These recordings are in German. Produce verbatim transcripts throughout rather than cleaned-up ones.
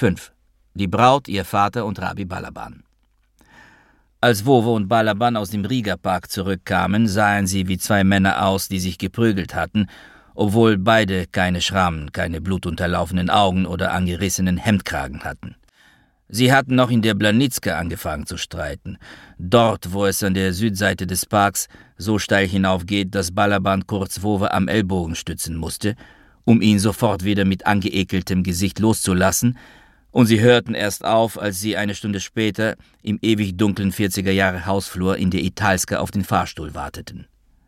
fünf. Die Braut, ihr Vater und Rabbi Balaban. Als Wowo und Balaban aus dem Riga-Park zurückkamen, sahen sie wie zwei Männer aus, die sich geprügelt hatten, obwohl beide keine Schrammen, keine blutunterlaufenden Augen oder angerissenen Hemdkragen hatten. Sie hatten noch in der Blanitzka angefangen zu streiten, dort, wo es an der Südseite des Parks so steil hinaufgeht, dass Balaban kurz Wowo am Ellbogen stützen musste, um ihn sofort wieder mit angeekeltem Gesicht loszulassen, und sie hörten erst auf, als sie eine Stunde später im ewig dunklen vierziger-Jahre-Hausflur in der Italska auf den Fahrstuhl warteten.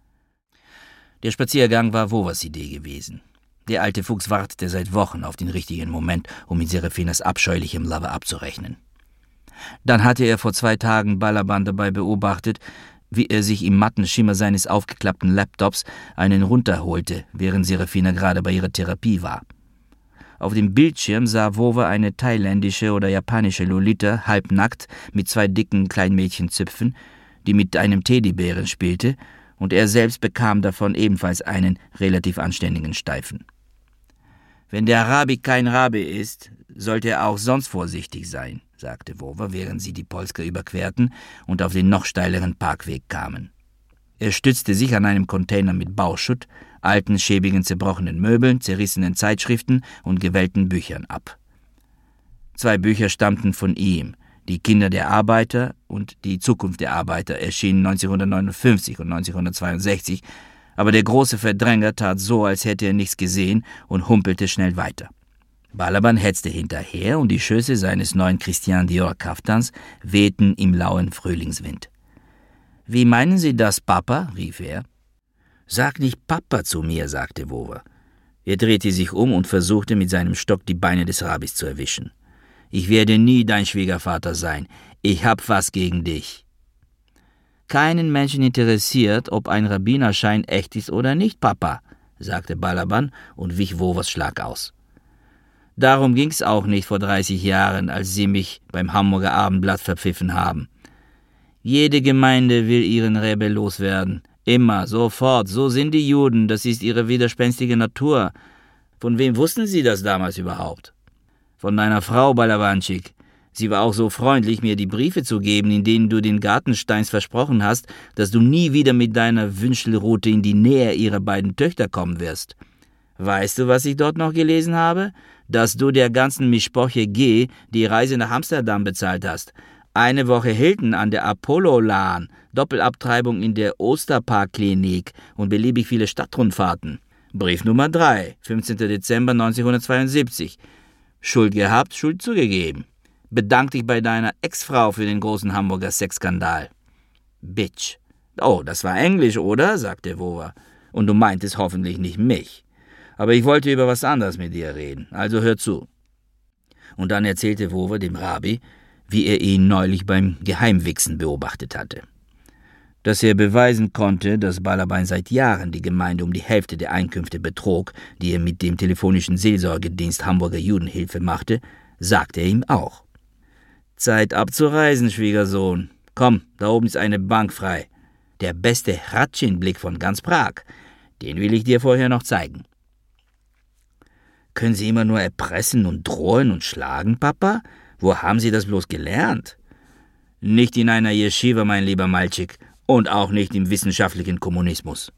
Der Spaziergang war Wowas Idee gewesen. Der alte Fuchs wartete seit Wochen auf den richtigen Moment, um mit Serafinas abscheulichem Lover abzurechnen. Dann hatte er vor zwei Tagen Balaban dabei beobachtet, wie er sich im matten Schimmer seines aufgeklappten Laptops einen runterholte, während Serafina gerade bei ihrer Therapie war. Auf dem Bildschirm sah Wowa eine thailändische oder japanische Lolita, halbnackt, mit zwei dicken Kleinmädchenzüpfen, die mit einem Teddybären spielte, und er selbst bekam davon ebenfalls einen relativ anständigen Steifen. »Wenn der Rabbi kein Rabbi ist, sollte er auch sonst vorsichtig sein«, sagte Wowa, während sie die Polska überquerten und auf den noch steileren Parkweg kamen. Er stützte sich an einem Container mit Bauschutt, alten, schäbigen, zerbrochenen Möbeln, zerrissenen Zeitschriften und gewellten Büchern ab. Zwei Bücher stammten von ihm, »Die Kinder der Arbeiter« und »Die Zukunft der Arbeiter«, erschienen neunzehnhundertneunundfünfzig und neunzehnhundertzweiundsechzig, aber der große Verdränger tat so, als hätte er nichts gesehen und humpelte schnell weiter. Balaban hetzte hinterher und die Schöße seines neuen Christian Dior-Kaftans wehten im lauen Frühlingswind. »Wie meinen Sie das, Papa?« rief er. »Sag nicht Papa zu mir«, sagte Wowa. Er drehte sich um und versuchte mit seinem Stock die Beine des Rabbis zu erwischen. »Ich werde nie dein Schwiegervater sein. Ich hab was gegen dich.« »Keinen Menschen interessiert, ob ein Rabbinerschein echt ist oder nicht, Papa«, sagte Balaban und wich Wowas Schlag aus. »Darum ging's auch nicht vor dreißig Jahren, als Sie mich beim Hamburger Abendblatt verpfiffen haben. Jede Gemeinde will ihren Rebbe loswerden. Immer, sofort, so sind die Juden, das ist ihre widerspenstige Natur. Von wem wussten Sie das damals überhaupt?« »Von meiner Frau, Balabanschik. Sie war auch so freundlich, mir die Briefe zu geben, in denen du den Gartensteins versprochen hast, dass du nie wieder mit deiner Wünschelrute in die Nähe ihrer beiden Töchter kommen wirst. Weißt du, was ich dort noch gelesen habe? Dass du der ganzen Mischpoche G die Reise nach Amsterdam bezahlt hast. Eine Woche Hilton an der Apollo-Laan, Doppelabtreibung in der Osterpark-Klinik und beliebig viele Stadtrundfahrten. Brief Nummer drei, fünfzehnter Dezember neunzehnhundertzweiundsiebzig. Schuld gehabt, Schuld zugegeben. Bedank dich bei deiner Ex-Frau für den großen Hamburger Sexskandal. Bitch. Oh, das war Englisch, oder? Sagte Wowa. Und du meintest hoffentlich nicht mich. Aber ich wollte über was anderes mit dir reden, also hör zu. Und dann erzählte Wowa dem Rabbi, wie er ihn neulich beim Geheimwichsen beobachtet hatte. Dass er beweisen konnte, dass Balaban seit Jahren die Gemeinde um die Hälfte der Einkünfte betrog, die er mit dem telefonischen Seelsorgedienst Hamburger Judenhilfe machte, sagte er ihm auch. »Zeit abzureisen, Schwiegersohn. Komm, da oben ist eine Bank frei. Der beste Hradschin-Blick von ganz Prag. Den will ich dir vorher noch zeigen.« »Können Sie immer nur erpressen und drohen und schlagen, Papa? Wo haben Sie das bloß gelernt?« »Nicht in einer Yeshiva, mein lieber Malchik, und auch nicht im wissenschaftlichen Kommunismus.«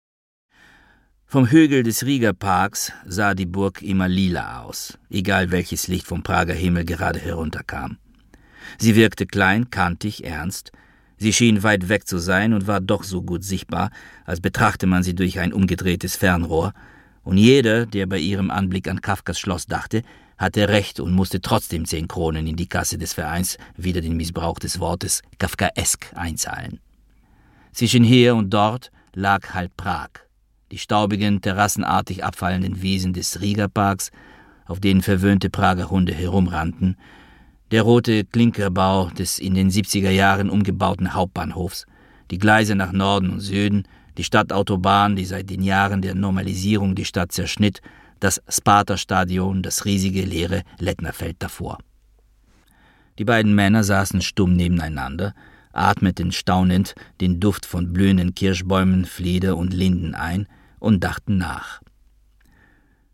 Vom Hügel des Riga Parks sah die Burg immer lila aus, egal welches Licht vom Prager Himmel gerade herunterkam. Sie wirkte klein, kantig, ernst. Sie schien weit weg zu sein und war doch so gut sichtbar, als betrachte man sie durch ein umgedrehtes Fernrohr, und jeder, der bei ihrem Anblick an Kafkas Schloss dachte, hatte recht und musste trotzdem zehn Kronen in die Kasse des Vereins, wieder den Missbrauch des Wortes Kafkaesk, einzahlen. Zwischen hier und dort lag halb Prag, die staubigen, terrassenartig abfallenden Wiesen des Riga-Parks, auf denen verwöhnte Prager Hunde herumrannten, der rote Klinkerbau des in den siebziger Jahren umgebauten Hauptbahnhofs, die Gleise nach Norden und Süden, die Stadtautobahn, die seit den Jahren der Normalisierung die Stadt zerschnitt, das Sparta-Stadion, das riesige leere Lettnerfeld davor. Die beiden Männer saßen stumm nebeneinander, atmeten staunend den Duft von blühenden Kirschbäumen, Flieder und Linden ein und dachten nach.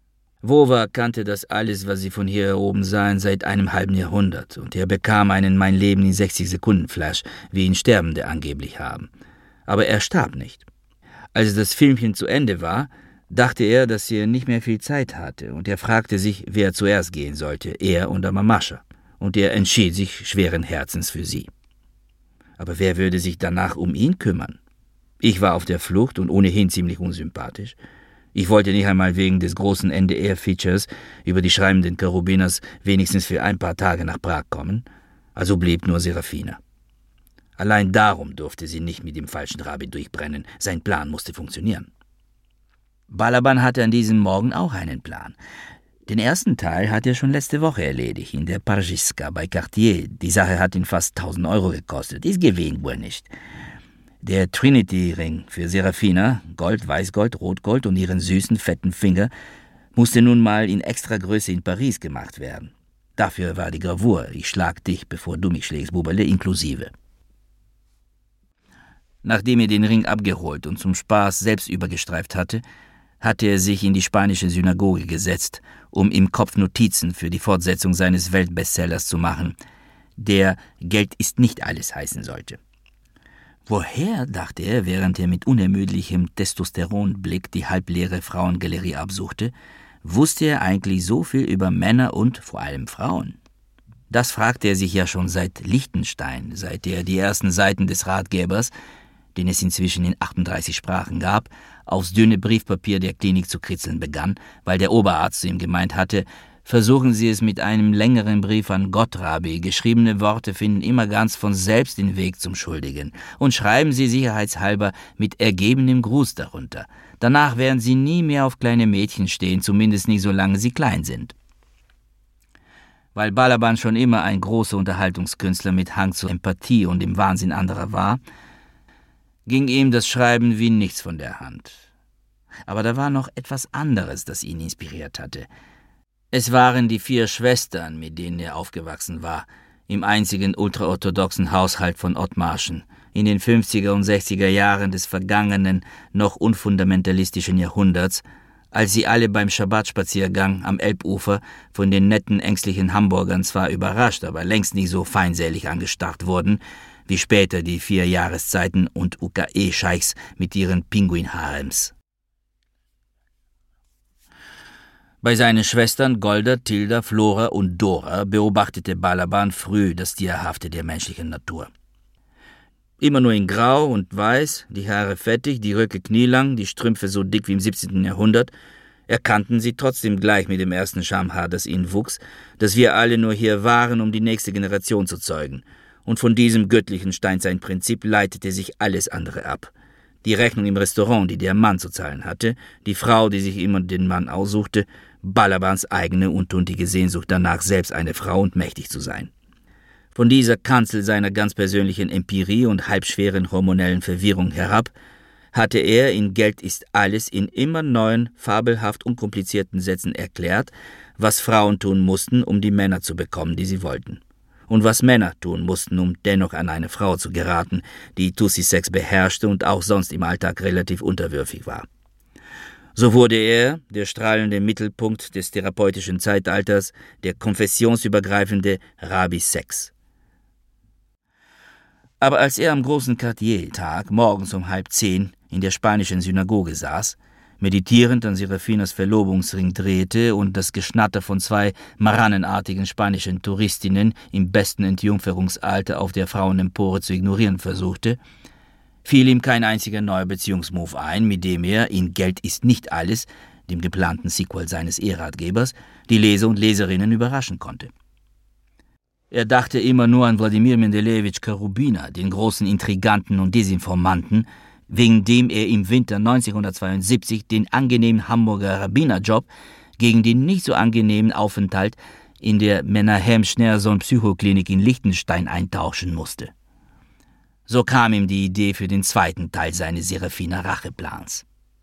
Wowa kannte das alles, was sie von hier oben sahen, seit einem halben Jahrhundert, und er bekam einen Mein Leben in sechzig Sekunden Flash, wie ihn Sterbende angeblich haben. Aber er starb nicht. Als das Filmchen zu Ende war, dachte er, dass er nicht mehr viel Zeit hatte, und er fragte sich, wer zuerst gehen sollte, er oder Mamascha, und er entschied sich schweren Herzens für sie. Aber wer würde sich danach um ihn kümmern? Ich war auf der Flucht und ohnehin ziemlich unsympathisch. Ich wollte nicht einmal wegen des großen N D R-Features über die schreibenden Cherubiners wenigstens für ein paar Tage nach Prag kommen, also blieb nur Serafina. Allein darum durfte sie nicht mit dem falschen Rabbi durchbrennen, sein Plan musste funktionieren. Balaban hatte an diesem Morgen auch einen Plan. Den ersten Teil hat er schon letzte Woche erledigt, in der Parziska bei Cartier. Die Sache hat ihn fast tausend Euro gekostet, ist gewesen wohl nicht. Der Trinity-Ring für Serafina, Gold, Weißgold, Rotgold und ihren süßen, fetten Finger, musste nun mal in Extragröße in Paris gemacht werden. Dafür war die Gravur, ich schlag dich, bevor du mich schlägst, Buberle, inklusive. Nachdem er den Ring abgeholt und zum Spaß selbst übergestreift hatte, hatte er sich in die spanische Synagoge gesetzt, um im Kopf Notizen für die Fortsetzung seines Weltbestsellers zu machen, der »Geld ist nicht alles« heißen sollte. Woher, dachte er, während er mit unermüdlichem Testosteronblick die halbleere Frauengalerie absuchte, wusste er eigentlich so viel über Männer und vor allem Frauen? Das fragte er sich ja schon seit Liechtenstein, seit er die ersten Seiten des Ratgebers, den es inzwischen in achtunddreißig Sprachen gab, aufs dünne Briefpapier der Klinik zu kritzeln begann, weil der Oberarzt zu ihm gemeint hatte, versuchen Sie es mit einem längeren Brief an Gott, Rabbi. Geschriebene Worte finden immer ganz von selbst den Weg zum Schuldigen. Und schreiben Sie sicherheitshalber mit ergebenem Gruß darunter. Danach werden Sie nie mehr auf kleine Mädchen stehen, zumindest nicht solange sie klein sind. Weil Balaban schon immer ein großer Unterhaltungskünstler mit Hang zur Empathie und dem Wahnsinn anderer war, ging ihm das Schreiben wie nichts von der Hand. Aber da war noch etwas anderes, das ihn inspiriert hatte. Es waren die vier Schwestern, mit denen er aufgewachsen war, im einzigen ultraorthodoxen Haushalt von Othmarschen, in den fünfziger und sechziger Jahren des vergangenen, noch unfundamentalistischen Jahrhunderts, als sie alle beim Schabbatspaziergang am Elbufer von den netten, ängstlichen Hamburgern zwar überrascht, aber längst nicht so feindselig angestarrt wurden, wie später die vier Jahreszeiten und U K E-Scheichs mit ihren Pinguinharems. Bei seinen Schwestern Golda, Tilda, Flora und Dora beobachtete Balaban früh das Tierhafte der menschlichen Natur. Immer nur in Grau und Weiß, die Haare fettig, die Röcke knielang, die Strümpfe so dick wie im siebzehnten Jahrhundert, erkannten sie trotzdem gleich mit dem ersten Schamhaar, das ihnen wuchs, dass wir alle nur hier waren, um die nächste Generation zu zeugen. Und von diesem göttlichen Steinzeitprinzip leitete sich alles andere ab. Die Rechnung im Restaurant, die der Mann zu zahlen hatte, die Frau, die sich immer den Mann aussuchte, Balabans eigene untuntige Sehnsucht danach, selbst eine Frau und mächtig zu sein. Von dieser Kanzel seiner ganz persönlichen Empirie und halbschweren hormonellen Verwirrung herab, hatte er in Geld ist alles in immer neuen, fabelhaft unkomplizierten Sätzen erklärt, was Frauen tun mussten, um die Männer zu bekommen, die sie wollten. Und was Männer tun mussten, um dennoch an eine Frau zu geraten, die Tussi-Sex beherrschte und auch sonst im Alltag relativ unterwürfig war. So wurde er, der strahlende Mittelpunkt des therapeutischen Zeitalters, der konfessionsübergreifende Rabbi Sex. Aber als er am großen Cartier-Tag morgens um halb zehn in der spanischen Synagoge saß, meditierend an Serafinas Verlobungsring drehte und das Geschnatter von zwei marannenartigen spanischen Touristinnen im besten Entjungferungsalter auf der Frauenempore zu ignorieren versuchte, fiel ihm kein einziger neuer Beziehungsmove ein, mit dem er in Geld ist nicht alles, dem geplanten Sequel seines Eheratgebers, die Leser und Leserinnen überraschen konnte. Er dachte immer nur an Wladimir Mendelewitsch Cherubina, den großen Intriganten und Desinformanten, wegen dem er im Winter neunzehnhundertzweiundsiebzig den angenehmen Hamburger Rabbinerjob gegen den nicht so angenehmen Aufenthalt in der Menahem Schneerson Psychoklinik in Liechtenstein eintauschen musste. So kam ihm die Idee für den zweiten Teil seines Serafiner Racheplans.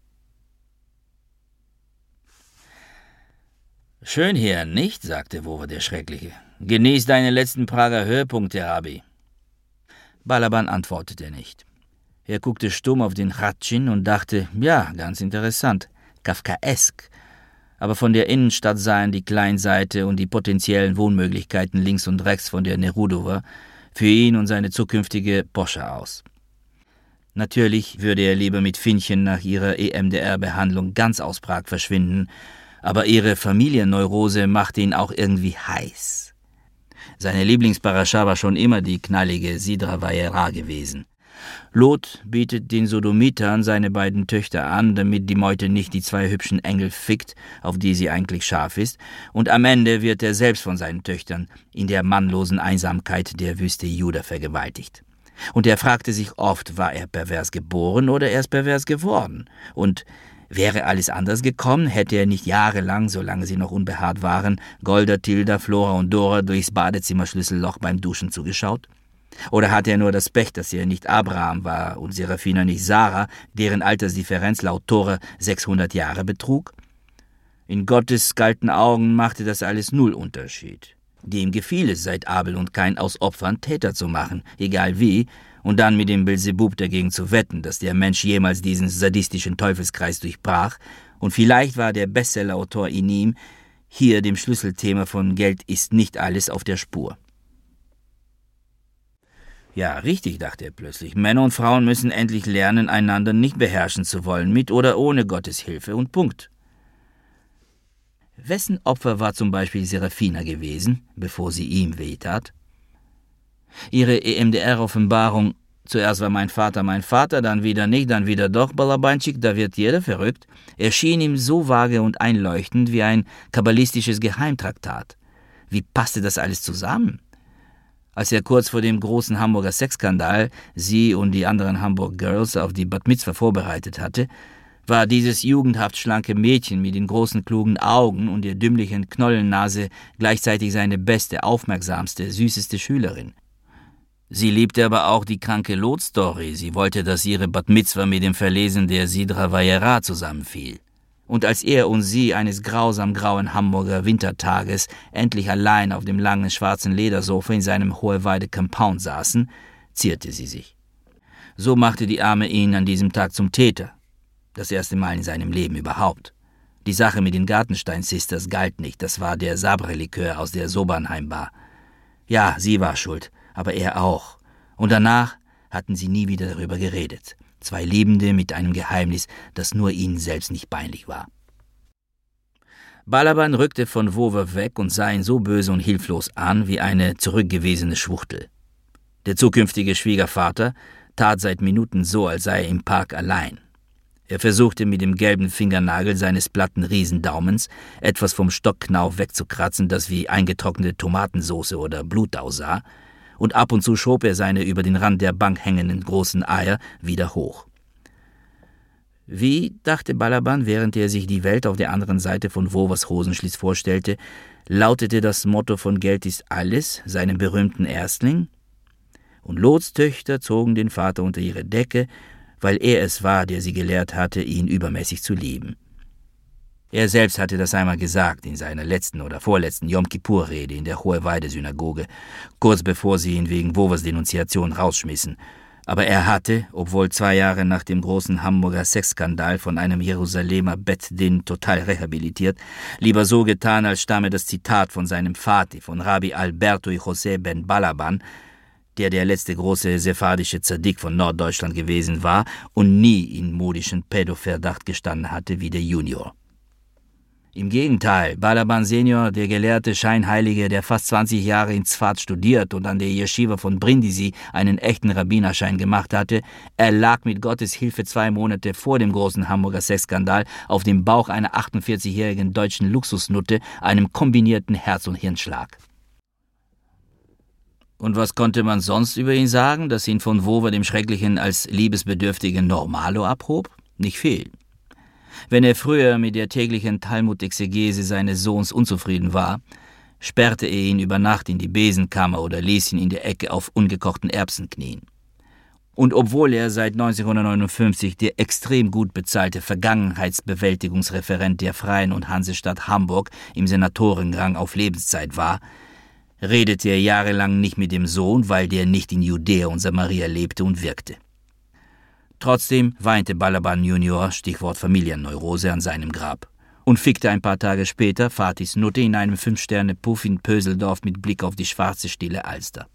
»Schön hier, nicht?«, sagte Wowe der Schreckliche. »Genieß deine letzten Prager Höhepunkte, Rabbi.« Balaban antwortete nicht. Er guckte stumm auf den Chatschin und dachte, ja, ganz interessant, kafkaesk. aber von der Innenstadt sahen die Kleinseite und die potenziellen Wohnmöglichkeiten links und rechts von der Nerudova für ihn und seine zukünftige Poscha aus. Natürlich würde er lieber mit Finnchen nach ihrer E M D R-Behandlung ganz aus Prag verschwinden, aber ihre Familienneurose machte ihn auch irgendwie heiß. Seine Lieblingsparascha war schon immer die knallige Sidra Vajera gewesen. Lot bietet den Sodomitern seine beiden Töchter an, damit die Meute nicht die zwei hübschen Engel fickt, auf die sie eigentlich scharf ist, und am Ende wird er selbst von seinen Töchtern in der mannlosen Einsamkeit der Wüste Juda vergewaltigt. Und er fragte sich oft, war er pervers geboren oder erst pervers geworden? Und wäre alles anders gekommen, hätte er nicht jahrelang, solange sie noch unbehaart waren, Golda, Tilda, Flora und Dora durchs Badezimmerschlüsselloch beim Duschen zugeschaut? Oder hatte er nur das Pech, dass er nicht Abraham war und Serafina nicht Sarah, deren Altersdifferenz laut Tora sechshundert Jahre betrug? In Gottes kalten Augen machte das alles null Unterschied. Dem gefiel es, seit Abel und Kain aus Opfern Täter zu machen, egal wie, und dann mit dem Belzebub dagegen zu wetten, dass der Mensch jemals diesen sadistischen Teufelskreis durchbrach, und vielleicht war der Bestsellerautor in ihm hier dem Schlüsselthema von Geld ist nicht alles auf der Spur. Ja, richtig, dachte er plötzlich. Männer und Frauen müssen endlich lernen, einander nicht beherrschen zu wollen, mit oder ohne Gottes Hilfe, und Punkt. Wessen Opfer war zum Beispiel Serafina gewesen, bevor sie ihm wehtat? Ihre E M D R-Offenbarung, zuerst war mein Vater mein Vater, dann wieder nicht, dann wieder doch, Balabanchik, da wird jeder verrückt, erschien ihm so vage und einleuchtend wie ein kabbalistisches Geheimtraktat. Wie passte das alles zusammen? Als er kurz vor dem großen Hamburger Sexskandal sie und die anderen Hamburg Girls auf die Bat Mitzvah vorbereitet hatte, war dieses jugendhaft schlanke Mädchen mit den großen klugen Augen und der dümmlichen Knollennase gleichzeitig seine beste, aufmerksamste, süßeste Schülerin. Sie liebte aber auch die kranke Lot-Story. Sie wollte, dass ihre Bat Mitzvah mit dem Verlesen der Sidra Vajera zusammenfiel. Und als er und sie eines grausam grauen Hamburger Wintertages endlich allein auf dem langen schwarzen Ledersofa in seinem Hoheweide-Compound saßen, zierte sie sich. So machte die Arme ihn an diesem Tag zum Täter. Das erste Mal in seinem Leben überhaupt. Die Sache mit den Gartenstein-Sisters galt nicht, das war der Sabre-Likör aus der Sobernheim-Bar. Ja, sie war schuld, aber er auch. Und danach hatten sie nie wieder darüber geredet. Zwei Liebende mit einem Geheimnis, das nur ihnen selbst nicht peinlich war. Balaban rückte von Wowe weg und sah ihn so böse und hilflos an wie eine zurückgewiesene Schwuchtel. Der zukünftige Schwiegervater tat seit Minuten so, als sei er im Park allein. Er versuchte mit dem gelben Fingernagel seines platten Riesendaumens etwas vom Stockknauf wegzukratzen, das wie eingetrocknete Tomatensauce oder Blut aussah, und ab und zu schob er seine über den Rand der Bank hängenden großen Eier wieder hoch. Wie, dachte Balaban, während er sich die Welt auf der anderen Seite von Wovers Hosenschlitz vorstellte, lautete das Motto von Geld ist alles, seinem berühmten Erstling? Und Lots Töchter zogen den Vater unter ihre Decke, weil er es war, der sie gelehrt hatte, ihn übermäßig zu lieben. Er selbst hatte das einmal gesagt in seiner letzten oder vorletzten Yom-Kippur-Rede in der Hoheweide-Synagoge, kurz bevor sie ihn wegen Wovers Denunziation rausschmissen. Aber er hatte, obwohl zwei Jahre nach dem großen Hamburger Sexskandal von einem Jerusalemer Bet-Din total rehabilitiert, lieber so getan, als stamme das Zitat von seinem Vati, von Rabbi Alberto José ben Balaban, der der letzte große sephardische Zadik von Norddeutschland gewesen war und nie in modischen Pädoverdacht gestanden hatte wie der Junior. Im Gegenteil, Balaban Senior, der gelehrte Scheinheilige, der fast zwanzig Jahre in Tzfat studiert und an der Yeshiva von Brindisi einen echten Rabbinerschein gemacht hatte, erlag mit Gottes Hilfe zwei Monate vor dem großen Hamburger Sexskandal auf dem Bauch einer achtundvierzigjährigen deutschen Luxusnutte, einem kombinierten Herz- und Hirnschlag. Und was konnte man sonst über ihn sagen, das ihn von Wowe dem Schrecklichen als liebesbedürftigen Normalo abhob? Nicht viel. Wenn er früher mit der täglichen Talmud-Exegese seines Sohns unzufrieden war, sperrte er ihn über Nacht in die Besenkammer oder ließ ihn in der Ecke auf ungekochten Erbsen knien. Und obwohl er seit neunzehnhundertneunundfünfzig der extrem gut bezahlte Vergangenheitsbewältigungsreferent der Freien und Hansestadt Hamburg im Senatorenrang auf Lebenszeit war, redete er jahrelang nicht mit dem Sohn, weil der nicht in Judäa und Samaria lebte und wirkte. Trotzdem weinte Balaban Junior, Stichwort Familienneurose, an seinem Grab. und fickte ein paar Tage später Fatis Nutte in einem Fünf-Sterne-Puff in Pöseldorf mit Blick auf die schwarze, stille Alster.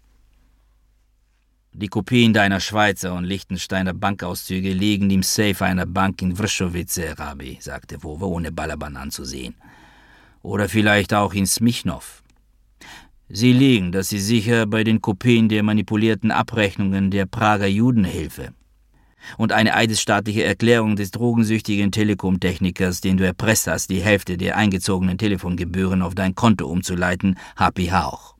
Die Kopien deiner Schweizer und Liechtensteiner Bankauszüge liegen im Safe einer Bank in Wrschowitze, Rabi, sagte Wowe, ohne Balaban anzusehen. Oder vielleicht auch in Smichnow. Sie liegen, das ist sicher, bei den Kopien der manipulierten Abrechnungen der Prager Judenhilfe. Und eine eidesstaatliche Erklärung des drogensüchtigen Telekom-Technikers, den du erpresst hast, die Hälfte der eingezogenen Telefongebühren auf dein Konto umzuleiten, hab ich auch.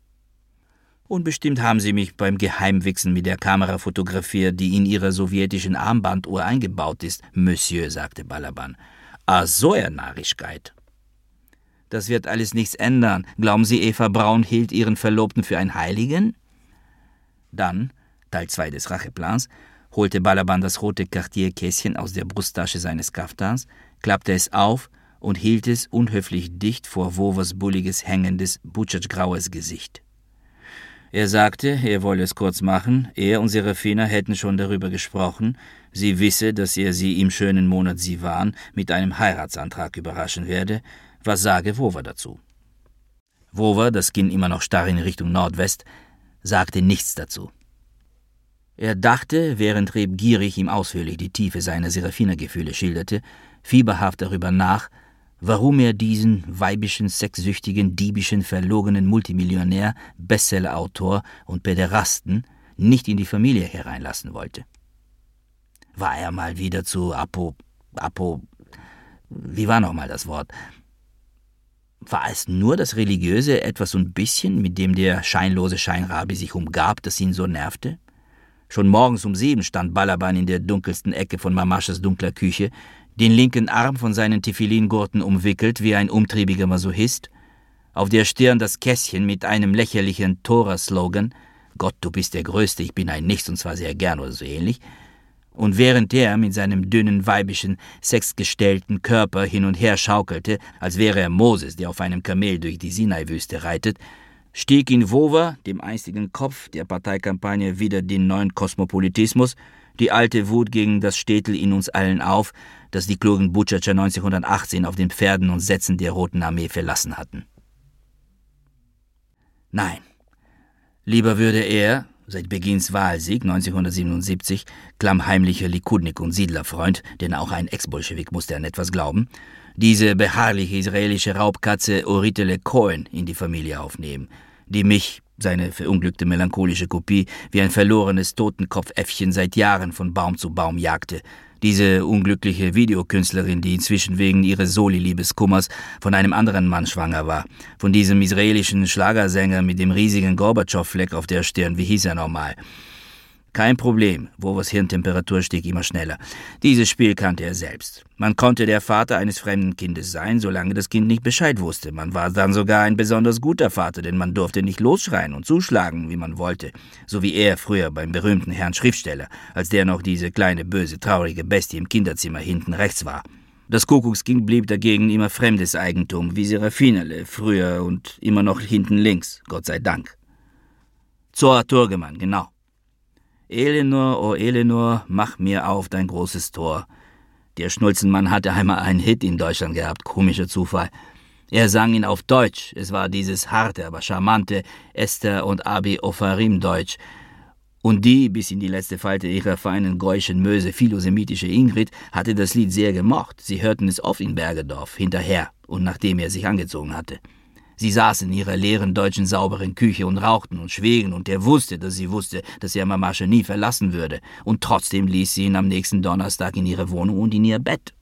Und bestimmt haben sie mich beim Geheimwichsen mit der Kamera fotografiert, die in ihrer sowjetischen Armbanduhr eingebaut ist, Monsieur, sagte Balaban. Ah, so eine Narrigkeit. Das wird alles nichts ändern. Glauben Sie, Eva Braun hielt ihren Verlobten für einen Heiligen? Dann, Teil zwei des Racheplans, holte Balaban das rote Cartier-Kästchen aus der Brusttasche seines Kaftans, klappte es auf und hielt es unhöflich dicht vor Wovers bulliges, hängendes, butchergraues Gesicht. Er sagte, er wolle es kurz machen, er und Serafina hätten schon darüber gesprochen, sie wisse, dass er sie im schönen Monat Sivan mit einem Heiratsantrag überraschen werde. Was sage Wover dazu? Wover, das Kinn immer noch starr in Richtung Nordwest, sagte nichts dazu. Er dachte, während Reb gierig ihm ausführlich die Tiefe seiner Serafina-Gefühle schilderte, fieberhaft darüber nach, warum er diesen weibischen, sexsüchtigen, diebischen, verlogenen Multimillionär, Bestsellerautor und Päderasten nicht in die Familie hereinlassen wollte. War er mal wieder zu Apo... Apo... Wie war nochmal das Wort? War es nur das Religiöse etwas so ein bisschen, mit dem der scheinlose Scheinrabi sich umgab, das ihn so nervte? Schon morgens um sieben stand Balaban in der dunkelsten Ecke von Mamaschas dunkler Küche, den linken Arm von seinen Tefillingurten umwickelt wie ein umtriebiger Masochist, auf der Stirn das Kästchen mit einem lächerlichen Tora-Slogan, »Gott, du bist der Größte, ich bin ein Nichts und zwar sehr gern« oder so ähnlich, und während er mit seinem dünnen, weibischen, sexgestellten Körper hin und her schaukelte, als wäre er Moses, der auf einem Kamel durch die Sinai-Wüste reitet, stieg in Wover, dem einstigen Kopf der Parteikampagne, wieder den neuen Kosmopolitismus, die alte Wut gegen das Städtel in uns allen auf, das die klugen Butschatscher neunzehnhundertachtzehn auf den Pferden und Sätzen der Roten Armee verlassen hatten. Nein, lieber würde er, seit Begins Wahlsieg neunzehnhundertsiebenundsiebzig, klammheimlicher Likudnik und Siedlerfreund, denn auch ein Ex-Bolschewik musste an etwas glauben, diese beharrliche israelische Raubkatze Oritele Cohen in die Familie aufnehmen, die mich, seine verunglückte melancholische Kopie, wie ein verlorenes Totenkopfäffchen seit Jahren von Baum zu Baum jagte, diese unglückliche Videokünstlerin, die inzwischen wegen ihres Soli-Liebeskummers von einem anderen Mann schwanger war, von diesem israelischen Schlagersänger mit dem riesigen Gorbatschow-Fleck auf der Stirn, wie hieß er nochmal? Kein Problem, Wovers Hirntemperatur stieg immer schneller. Dieses Spiel kannte er selbst. Man konnte der Vater eines fremden Kindes sein, solange das Kind nicht Bescheid wusste. Man war dann sogar ein besonders guter Vater, denn man durfte nicht losschreien und zuschlagen, wie man wollte. So wie er früher beim berühmten Herrn Schriftsteller, als der noch diese kleine, böse, traurige Bestie im Kinderzimmer hinten rechts war. Das Kuckuckskind blieb dagegen immer fremdes Eigentum, wie Serafinerle, früher und immer noch hinten links, Gott sei Dank. Zora Turgemann, genau. Elenor, oh Elenor, mach mir auf dein großes Tor. Der Schnulzenmann hatte einmal einen Hit in Deutschland gehabt, komischer Zufall. Er sang ihn auf Deutsch, es war dieses harte, aber charmante Esther und Abi Ofarim Deutsch. Und die, bis in die letzte Falte ihrer feinen geuschen Möse philosemitische Ingrid, hatte das Lied sehr gemocht. Sie hörten es oft in Bergedorf, hinterher und nachdem er sich angezogen hatte. Sie saßen in ihrer leeren deutschen sauberen Küche und rauchten und schwiegen, und er wusste, dass sie wusste, dass er Mamasche nie verlassen würde, und trotzdem ließ sie ihn am nächsten Donnerstag in ihre Wohnung und in ihr Bett.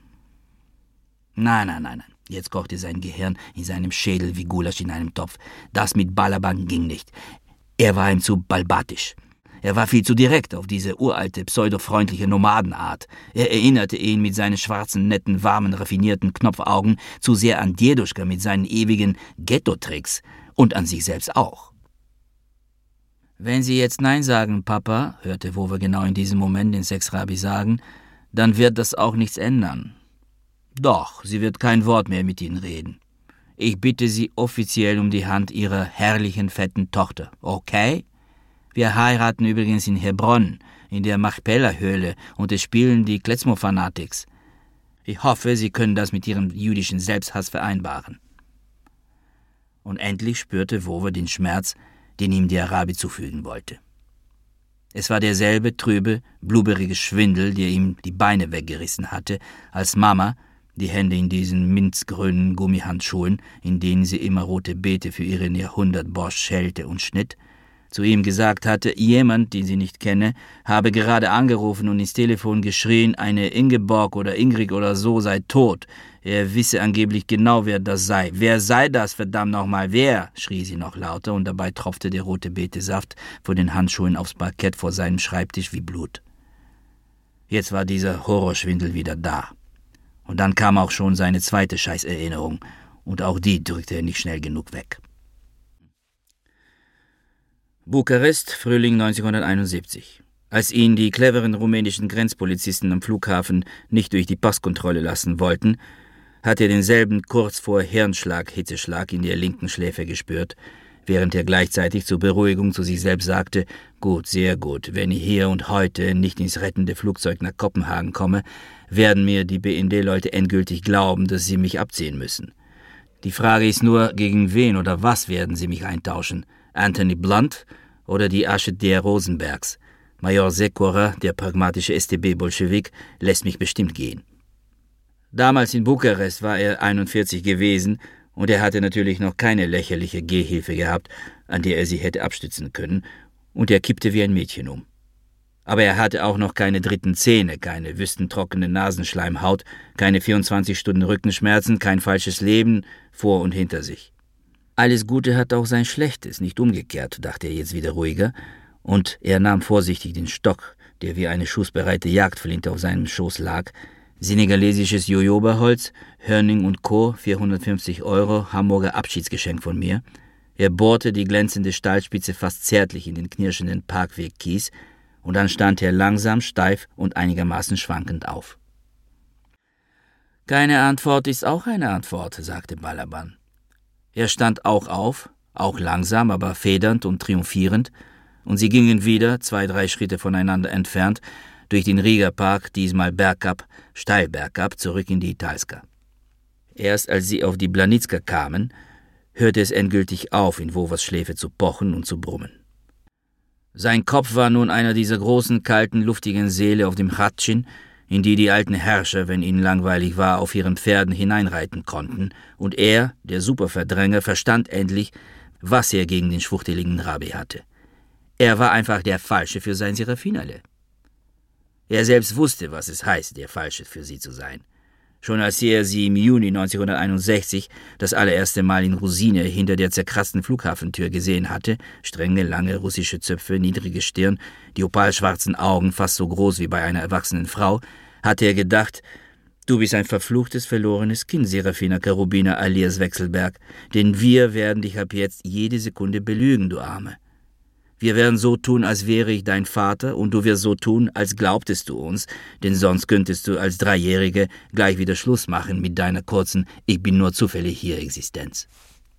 Nein, nein, nein, nein, jetzt kochte sein Gehirn in seinem Schädel wie Gulasch in einem Topf. Das mit Balaban ging nicht. Er war ihm zu balbatisch. Er war viel zu direkt auf diese uralte, pseudofreundliche Nomadenart. Er erinnerte ihn mit seinen schwarzen, netten, warmen, raffinierten Knopfaugen zu sehr an Djeduschka mit seinen ewigen Ghetto-Tricks und an sich selbst auch. »Wenn Sie jetzt Nein sagen, Papa«, hörte Wowe genau in diesem Moment den Sexrabi sagen, »dann wird das auch nichts ändern.« »Doch, sie wird kein Wort mehr mit Ihnen reden. Ich bitte Sie offiziell um die Hand Ihrer herrlichen, fetten Tochter, okay? Wir heiraten übrigens in Hebron, in der Machpelah-Höhle, und es spielen die Klezmo-Fanatics. Ich hoffe, Sie können das mit Ihrem jüdischen Selbsthass vereinbaren. Und endlich spürte Wowe den Schmerz, den ihm der Arabi zufügen wollte. Es war derselbe trübe, blubberige Schwindel, der ihm die Beine weggerissen hatte, als Mama, die Hände in diesen minzgrünen Gummihandschuhen, in denen sie immer rote Beete für ihren Jahrhundert-Bosch schälte und schnitt, zu ihm gesagt hatte, jemand, den sie nicht kenne, habe gerade angerufen und ins Telefon geschrien, eine Ingeborg oder Ingrid oder so sei tot. Er wisse angeblich genau, wer das sei. Wer sei das, verdammt nochmal, wer? Schrie sie noch lauter, und dabei tropfte der rote Betesaft von den Handschuhen aufs Parkett vor seinem Schreibtisch wie Blut. Jetzt war dieser Horrorschwindel wieder da. Und dann kam auch schon seine zweite Scheißerinnerung, und auch die drückte er nicht schnell genug weg. Bukarest, Frühling neunzehnhunderteinundsiebzig. Als ihn die cleveren rumänischen Grenzpolizisten am Flughafen nicht durch die Passkontrolle lassen wollten, hat er denselben kurz vor Hirnschlag, Hitzeschlag in der linken Schläfe gespürt, während er gleichzeitig zur Beruhigung zu sich selbst sagte, gut, sehr gut, wenn ich hier und heute nicht ins rettende Flugzeug nach Kopenhagen komme, werden mir die B N D-Leute endgültig glauben, dass sie mich abziehen müssen. Die Frage ist nur, gegen wen oder was werden sie mich eintauschen? Anthony Blunt oder die Asche der Rosenbergs? Major Sekora, der pragmatische S T B-Bolschewik, lässt mich bestimmt gehen. Damals in Bukarest war er einundvierzig gewesen und er hatte natürlich noch keine lächerliche Gehhilfe gehabt, an der er sie hätte abstützen können, und er kippte wie ein Mädchen um. Aber er hatte auch noch keine dritten Zähne, keine wüstentrockene Nasenschleimhaut, keine vierundzwanzig Stunden Rückenschmerzen, kein falsches Leben vor und hinter sich. Alles Gute hat auch sein Schlechtes, nicht umgekehrt, dachte er jetzt wieder ruhiger, und er nahm vorsichtig den Stock, der wie eine schussbereite Jagdflinte auf seinem Schoß lag, senegalesisches Jojobaholz, Hörning und Co., vierhundertfünfzig Euro, Hamburger Abschiedsgeschenk von mir. Er bohrte die glänzende Stahlspitze fast zärtlich in den knirschenden Parkwegkies, und dann stand er langsam, steif und einigermaßen schwankend auf. »Keine Antwort ist auch eine Antwort«, sagte Balaban. Er stand auch auf, auch langsam, aber federnd und triumphierend, und sie gingen wieder, zwei, drei Schritte voneinander entfernt, durch den Riga-Park, diesmal bergab, steil bergab, zurück in die Italska. Erst als sie auf die Blanitska kamen, hörte es endgültig auf, in Wowas Schläfe zu pochen und zu brummen. Sein Kopf war nun einer dieser großen, kalten, luftigen Säle auf dem Hradschin, in die die alten Herrscher, wenn ihnen langweilig war, auf ihren Pferden hineinreiten konnten, und er, der Superverdränger, verstand endlich, was er gegen den schwuchteligen Rabi hatte. Er war einfach der Falsche für sein Serafinerle. Er selbst wusste, was es heißt, der Falsche für sie zu sein. Schon als er sie im Juni neunzehnhunderteinundsechzig das allererste Mal in Rosine hinter der zerkratzten Flughafentür gesehen hatte, strenge, lange russische Zöpfe, niedrige Stirn, die opalschwarzen Augen fast so groß wie bei einer erwachsenen Frau, hatte er gedacht, du bist ein verfluchtes, verlorenes Kind, Serafina Karubina alias Wechselberg, denn wir werden dich ab jetzt jede Sekunde belügen, du Arme. Wir werden so tun, als wäre ich dein Vater, und du wirst so tun, als glaubtest du uns, denn sonst könntest du als Dreijährige gleich wieder Schluss machen mit deiner kurzen »Ich bin nur zufällig hier« Existenz.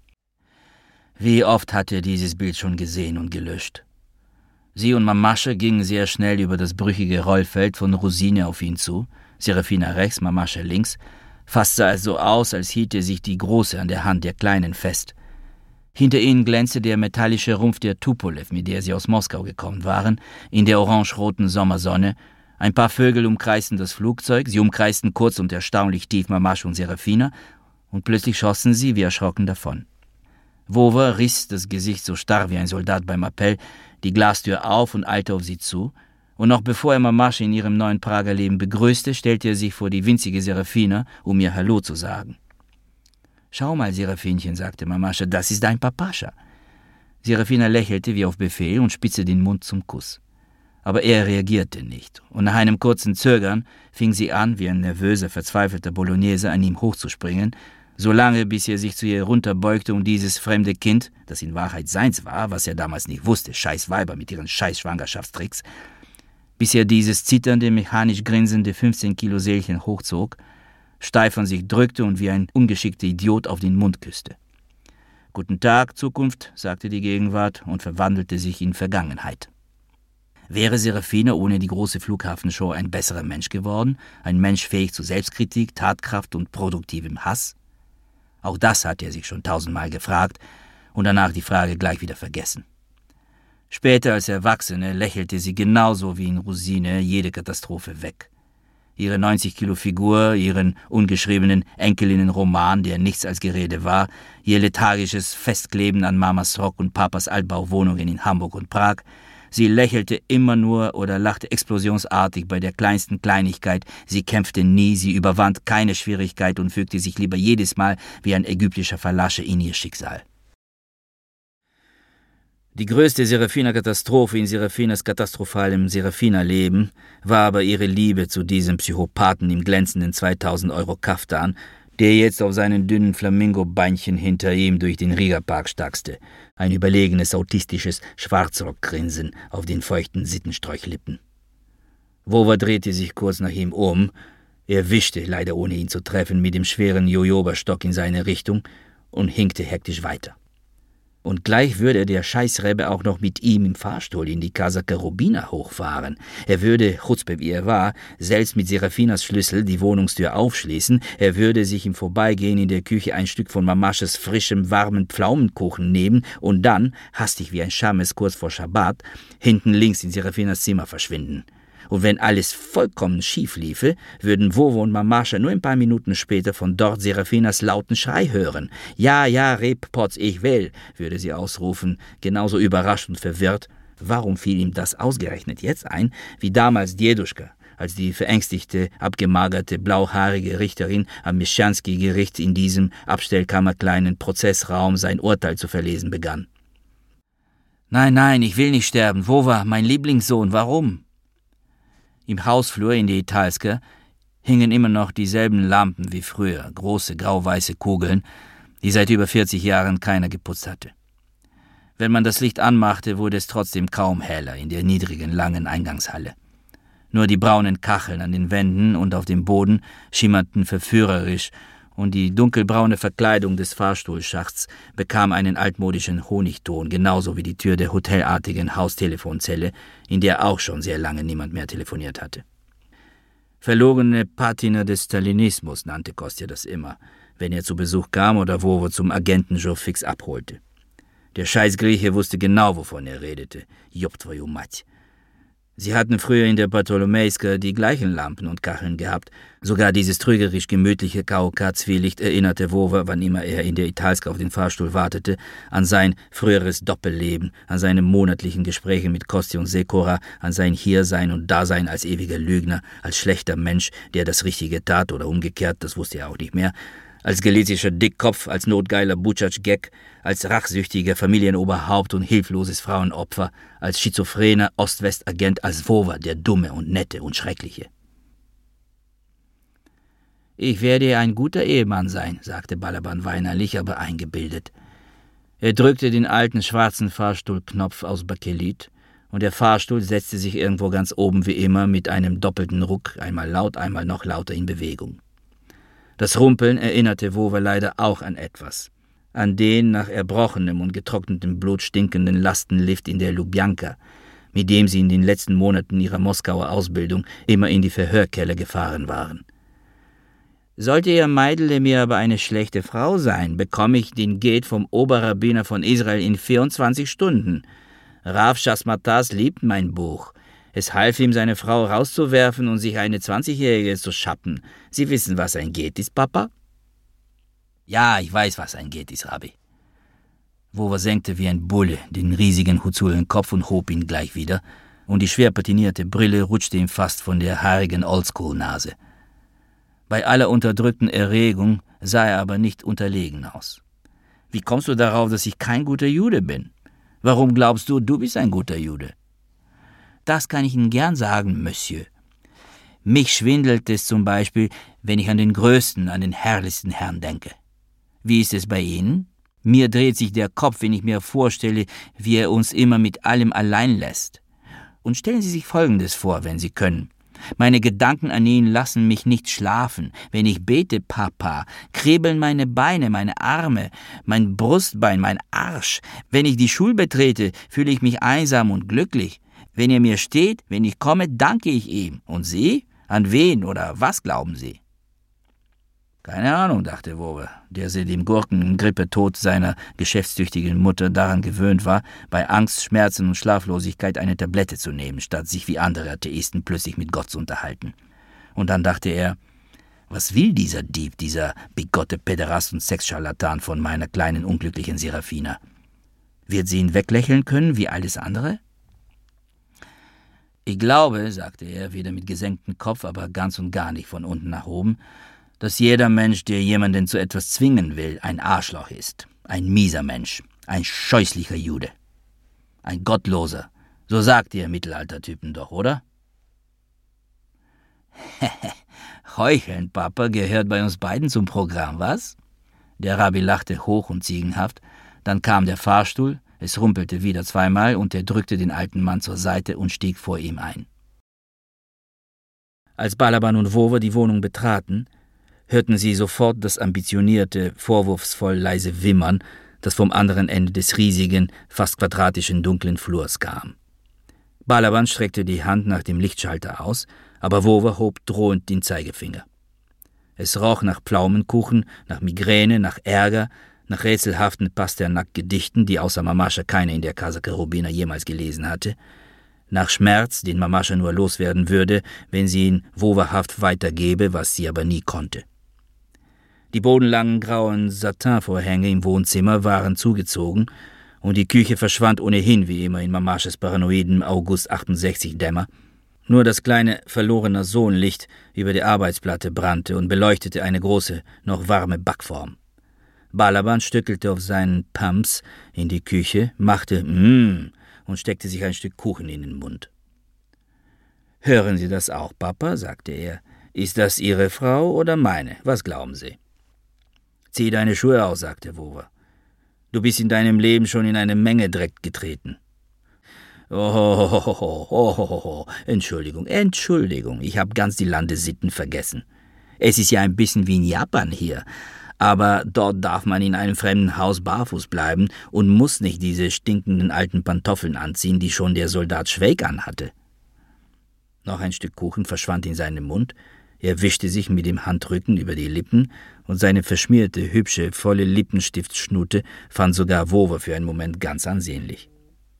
Wie oft hatte er dieses Bild schon gesehen und gelöscht. Sie und Mamasche gingen sehr schnell über das brüchige Rollfeld von Rosine auf ihn zu, Serafina rechts, Mamasche links. Fast sah es so aus, als hielte sich die Große an der Hand der Kleinen fest. Hinter ihnen glänzte der metallische Rumpf der Tupolew, mit der sie aus Moskau gekommen waren, in der orangeroten Sommersonne. Ein paar Vögel umkreisten das Flugzeug, sie umkreisten kurz und erstaunlich tief Mamasche und Serafina, und plötzlich schossen sie wie erschrocken davon. Wowe riss, das Gesicht so starr wie ein Soldat beim Appell, die Glastür auf und eilte auf sie zu, und noch bevor er Mamasche in ihrem neuen Prager Leben begrüßte, stellte er sich vor die winzige Serafina, um ihr Hallo zu sagen. »Schau mal, Serafinchen«, sagte Mamasche, »das ist dein Papascha.« Serafina lächelte wie auf Befehl und spitzte den Mund zum Kuss. Aber er reagierte nicht, und nach einem kurzen Zögern fing sie an, wie ein nervöser, verzweifelter Bolognese, an ihm hochzuspringen, solange bis er sich zu ihr runterbeugte und dieses fremde Kind, das in Wahrheit seins war, was er damals nicht wusste, scheiß Weiber mit ihren scheiß Schwangerschaftstricks, bis er dieses zitternde, mechanisch grinsende fünfzehn Kilo Seelchen hochzog, steif an sich drückte und wie ein ungeschickter Idiot auf den Mund küsste. »Guten Tag, Zukunft«, sagte die Gegenwart und verwandelte sich in Vergangenheit. Wäre Serafina ohne die große Flughafenshow ein besserer Mensch geworden? Ein Mensch fähig zu Selbstkritik, Tatkraft und produktivem Hass? Auch das hat er sich schon tausendmal gefragt und danach die Frage gleich wieder vergessen. Später als Erwachsene lächelte sie genauso wie in Rosine jede Katastrophe weg. Ihre neunzig Kilo Figur, ihren ungeschriebenen Enkelinnenroman, der nichts als Gerede war, ihr lethargisches Festkleben an Mamas Rock und Papas Altbauwohnungen in Hamburg und Prag. Sie lächelte immer nur oder lachte explosionsartig bei der kleinsten Kleinigkeit. Sie kämpfte nie, sie überwand keine Schwierigkeit und fügte sich lieber jedes Mal wie ein ägyptischer Verlasche in ihr Schicksal. Die größte Serafina-Katastrophe in Serafinas katastrophalem Serafina-Leben war aber ihre Liebe zu diesem Psychopathen im glänzenden zweitausend Euro Kaftan, der jetzt auf seinen dünnen Flamingo-Beinchen hinter ihm durch den Riegerpark stackste, ein überlegenes autistisches Schwarzrockgrinsen auf den feuchten Sittensträuchlippen. Wowa drehte sich kurz nach ihm um, er wischte, leider ohne ihn zu treffen, mit dem schweren Jojoba-Stock in seine Richtung und hinkte hektisch weiter. Und gleich würde der Scheißrebbe auch noch mit ihm im Fahrstuhl in die Casa Carobina hochfahren. Er würde, Chutzpe wie er war, selbst mit Serafinas Schlüssel die Wohnungstür aufschließen, er würde sich im Vorbeigehen in der Küche ein Stück von Mamasches frischem, warmen Pflaumenkuchen nehmen und dann, hastig wie ein Schames kurz vor Schabbat, hinten links in Serafinas Zimmer verschwinden. Und wenn alles vollkommen schief liefe, würden Wowo und Mamascha nur ein paar Minuten später von dort Serafinas lauten Schrei hören. »Ja, ja, Rebpotz, ich will«, würde sie ausrufen, genauso überrascht und verwirrt. Warum fiel ihm das ausgerechnet jetzt ein, wie damals Djeduschka, als die verängstigte, abgemagerte, blauhaarige Richterin am Mischanski-Gericht in diesem abstellkammerkleinen Prozessraum sein Urteil zu verlesen begann. »Nein, nein, ich will nicht sterben. Wowa, mein Lieblingssohn, warum?« Im Hausflur in der Italska hingen immer noch dieselben Lampen wie früher, große grau-weiße Kugeln, die seit über vierzig Jahren keiner geputzt hatte. Wenn man das Licht anmachte, wurde es trotzdem kaum heller in der niedrigen, langen Eingangshalle. Nur die braunen Kacheln an den Wänden und auf dem Boden schimmerten verführerisch, und die dunkelbraune Verkleidung des Fahrstuhlschachts bekam einen altmodischen Honigton, genauso wie die Tür der hotelartigen Haustelefonzelle, in der auch schon sehr lange niemand mehr telefoniert hatte. Verlogene Patina des Stalinismus nannte Kostja das immer, wenn er zu Besuch kam oder Wowo zum Agentenjour fix abholte. Der Scheißgrieche wusste genau, wovon er redete. Job tvoju mать. Sie hatten früher in der Bartolomejska die gleichen Lampen und Kacheln gehabt. Sogar dieses trügerisch gemütliche K O K-Zwielicht erinnerte Wowa, wann immer er in der Italska auf den Fahrstuhl wartete, an sein früheres Doppelleben, an seine monatlichen Gespräche mit Kostja und Sekora, an sein Hiersein und Dasein als ewiger Lügner, als schlechter Mensch, der das Richtige tat oder umgekehrt, das wusste er auch nicht mehr, als galizischer Dickkopf, als notgeiler Butschatsch-Gag, als rachsüchtiger Familienoberhaupt und hilfloses Frauenopfer, als schizophrener Ost-West-Agent, als Wowa, der Dumme und Nette und Schreckliche. »Ich werde ein guter Ehemann sein«, sagte Balaban weinerlich, aber eingebildet. Er drückte den alten schwarzen Fahrstuhlknopf aus Bakelit, und der Fahrstuhl setzte sich irgendwo ganz oben wie immer mit einem doppelten Ruck, einmal laut, einmal noch lauter in Bewegung. Das Rumpeln erinnerte Wowa leider auch an etwas. An den nach erbrochenem und getrocknetem Blut stinkenden Lastenlift in der Lubjanka, mit dem sie in den letzten Monaten ihrer Moskauer Ausbildung immer in die Verhörkeller gefahren waren. »Sollte ihr Meidele mir aber eine schlechte Frau sein, bekomme ich den Get vom Oberrabbiner von Israel in vierundzwanzig Stunden. Rav Shasmatas liebt mein Buch. Es half ihm, seine Frau rauszuwerfen und sich eine zwanzigjährige zu schappen. Sie wissen, was ein Get ist, Papa?« »Ja, ich weiß, was ein Get ist, Rabbi.« Wowa senkte wie ein Bulle den riesigen Huzulenkopf und hob ihn gleich wieder, und die schwer patinierte Brille rutschte ihm fast von der haarigen Oldschool-Nase. Bei aller unterdrückten Erregung sah er aber nicht unterlegen aus. »Wie kommst du darauf, dass ich kein guter Jude bin? Warum glaubst du, du bist ein guter Jude?« »Das kann ich Ihnen gern sagen, Monsieur. Mich schwindelt es zum Beispiel, wenn ich an den größten, an den herrlichsten Herrn denke. Wie ist es bei Ihnen? Mir dreht sich der Kopf, wenn ich mir vorstelle, wie er uns immer mit allem allein lässt. Und stellen Sie sich Folgendes vor, wenn Sie können. Meine Gedanken an ihn lassen mich nicht schlafen. Wenn ich bete, Papa, kribbeln meine Beine, meine Arme, mein Brustbein, mein Arsch. Wenn ich die Schule betrete, fühle ich mich einsam und glücklich. Wenn er mir steht, wenn ich komme, danke ich ihm. Und Sie? An wen oder was glauben Sie?« »Keine Ahnung«, dachte Wowe, der sie dem Gurken-Grippetod seiner geschäftstüchtigen Mutter daran gewöhnt war, bei Angst, Schmerzen und Schlaflosigkeit eine Tablette zu nehmen, statt sich wie andere Atheisten plötzlich mit Gott zu unterhalten. Und dann dachte er, was will dieser Dieb, dieser bigotte Päderast und Sexscharlatan von meiner kleinen unglücklichen Serafina? Wird sie ihn weglächeln können wie alles andere? »Ich glaube«, sagte er, wieder mit gesenktem Kopf, aber ganz und gar nicht von unten nach oben, dass jeder Mensch, der jemanden zu etwas zwingen will, ein Arschloch ist, ein mieser Mensch, ein scheußlicher Jude, ein Gottloser. So sagt ihr Mittelaltertypen doch, oder?« »Heucheln, Papa, gehört bei uns beiden zum Programm, was?« Der Rabbi lachte hoch und ziegenhaft, dann kam der Fahrstuhl, es rumpelte wieder zweimal und er drückte den alten Mann zur Seite und stieg vor ihm ein. Als Balaban und Wowe die Wohnung betraten, hörten sie sofort das ambitionierte, vorwurfsvoll leise Wimmern, das vom anderen Ende des riesigen, fast quadratischen, dunklen Flurs kam. Balaban streckte die Hand nach dem Lichtschalter aus, aber Wowe hob drohend den Zeigefinger. Es roch nach Pflaumenkuchen, nach Migräne, nach Ärger, nach rätselhaften Pasternak-Gedichten, die außer Mamascha keine in der Casa Cherubina jemals gelesen hatte, nach Schmerz, den Mamascha nur loswerden würde, wenn sie ihn wowehaft weitergebe, was sie aber nie konnte. Die bodenlangen grauen Satinvorhänge im Wohnzimmer waren zugezogen und die Küche verschwand ohnehin wie immer in Mamaschas paranoiden August achtundsechzig Dämmer. Nur das kleine verlorene Sohnlicht über der Arbeitsplatte brannte und beleuchtete eine große, noch warme Backform. Balaban stöckelte auf seinen Pumps in die Küche, machte Mmm und steckte sich ein Stück Kuchen in den Mund. »Hören Sie das auch, Papa?«, sagte er. »Ist das Ihre Frau oder meine? Was glauben Sie?« »Zieh deine Schuhe aus«, sagte Wowe. »Du bist in deinem Leben schon in eine Menge Dreck getreten.« »Oh, oh, oh, oh, oh, oh. Entschuldigung, Entschuldigung, ich habe ganz die Landessitten vergessen. Es ist ja ein bisschen wie in Japan hier, aber dort darf man in einem fremden Haus barfuß bleiben und muss nicht diese stinkenden alten Pantoffeln anziehen, die schon der Soldat Schweig anhatte.« Noch ein Stück Kuchen verschwand in seinem Mund. Er wischte sich mit dem Handrücken über die Lippen und seine verschmierte, hübsche, volle Lippenstiftschnute fand sogar Wowe für einen Moment ganz ansehnlich.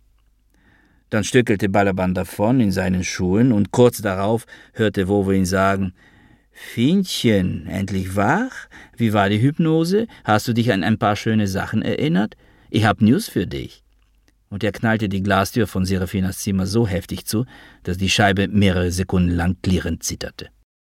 Dann stöckelte Balaban davon in seinen Schuhen und kurz darauf hörte Wowe ihn sagen, »Fienchen, endlich wach? Wie war die Hypnose? Hast du dich an ein paar schöne Sachen erinnert? Ich hab News für dich.« Und er knallte die Glastür von Serafinas Zimmer so heftig zu, dass die Scheibe mehrere Sekunden lang klirrend zitterte.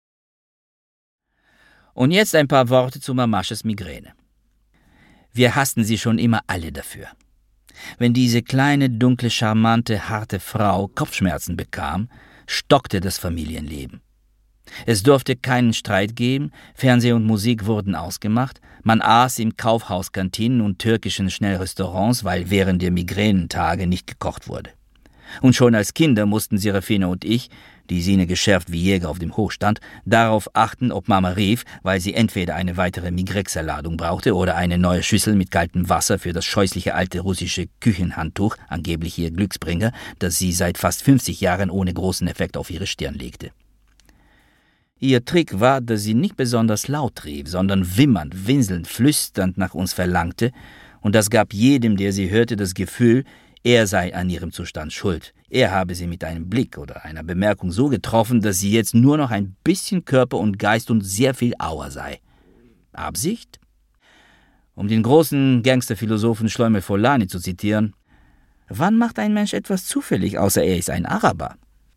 Und jetzt ein paar Worte zu Mamaschas Migräne. Wir hassten sie schon immer alle dafür. Wenn diese kleine, dunkle, charmante, harte Frau Kopfschmerzen bekam, stockte das Familienleben. Es durfte keinen Streit geben, Fernseh und Musik wurden ausgemacht, man aß in Kaufhauskantinen und türkischen Schnellrestaurants, weil während der Migränetage nicht gekocht wurde. Und schon als Kinder mussten Serafina und ich, die Sine geschärft wie Jäger auf dem Hochstand, darauf achten, ob Mama rief, weil sie entweder eine weitere Migrexa-Ladung brauchte oder eine neue Schüssel mit kaltem Wasser für das scheußliche alte russische Küchenhandtuch, angeblich ihr Glücksbringer, das sie seit fast fünfzig Jahren ohne großen Effekt auf ihre Stirn legte. Ihr Trick war, dass sie nicht besonders laut rief, sondern wimmernd, winselnd, flüsternd nach uns verlangte, und das gab jedem, der sie hörte, das Gefühl, er sei an ihrem Zustand schuld. Er habe sie mit einem Blick oder einer Bemerkung so getroffen, dass sie jetzt nur noch ein bisschen Körper und Geist und sehr viel Auer sei. Absicht? Um den großen Gangsterphilosophen Shlomo Folani zu zitieren, wann macht ein Mensch etwas zufällig, außer er ist ein Araber?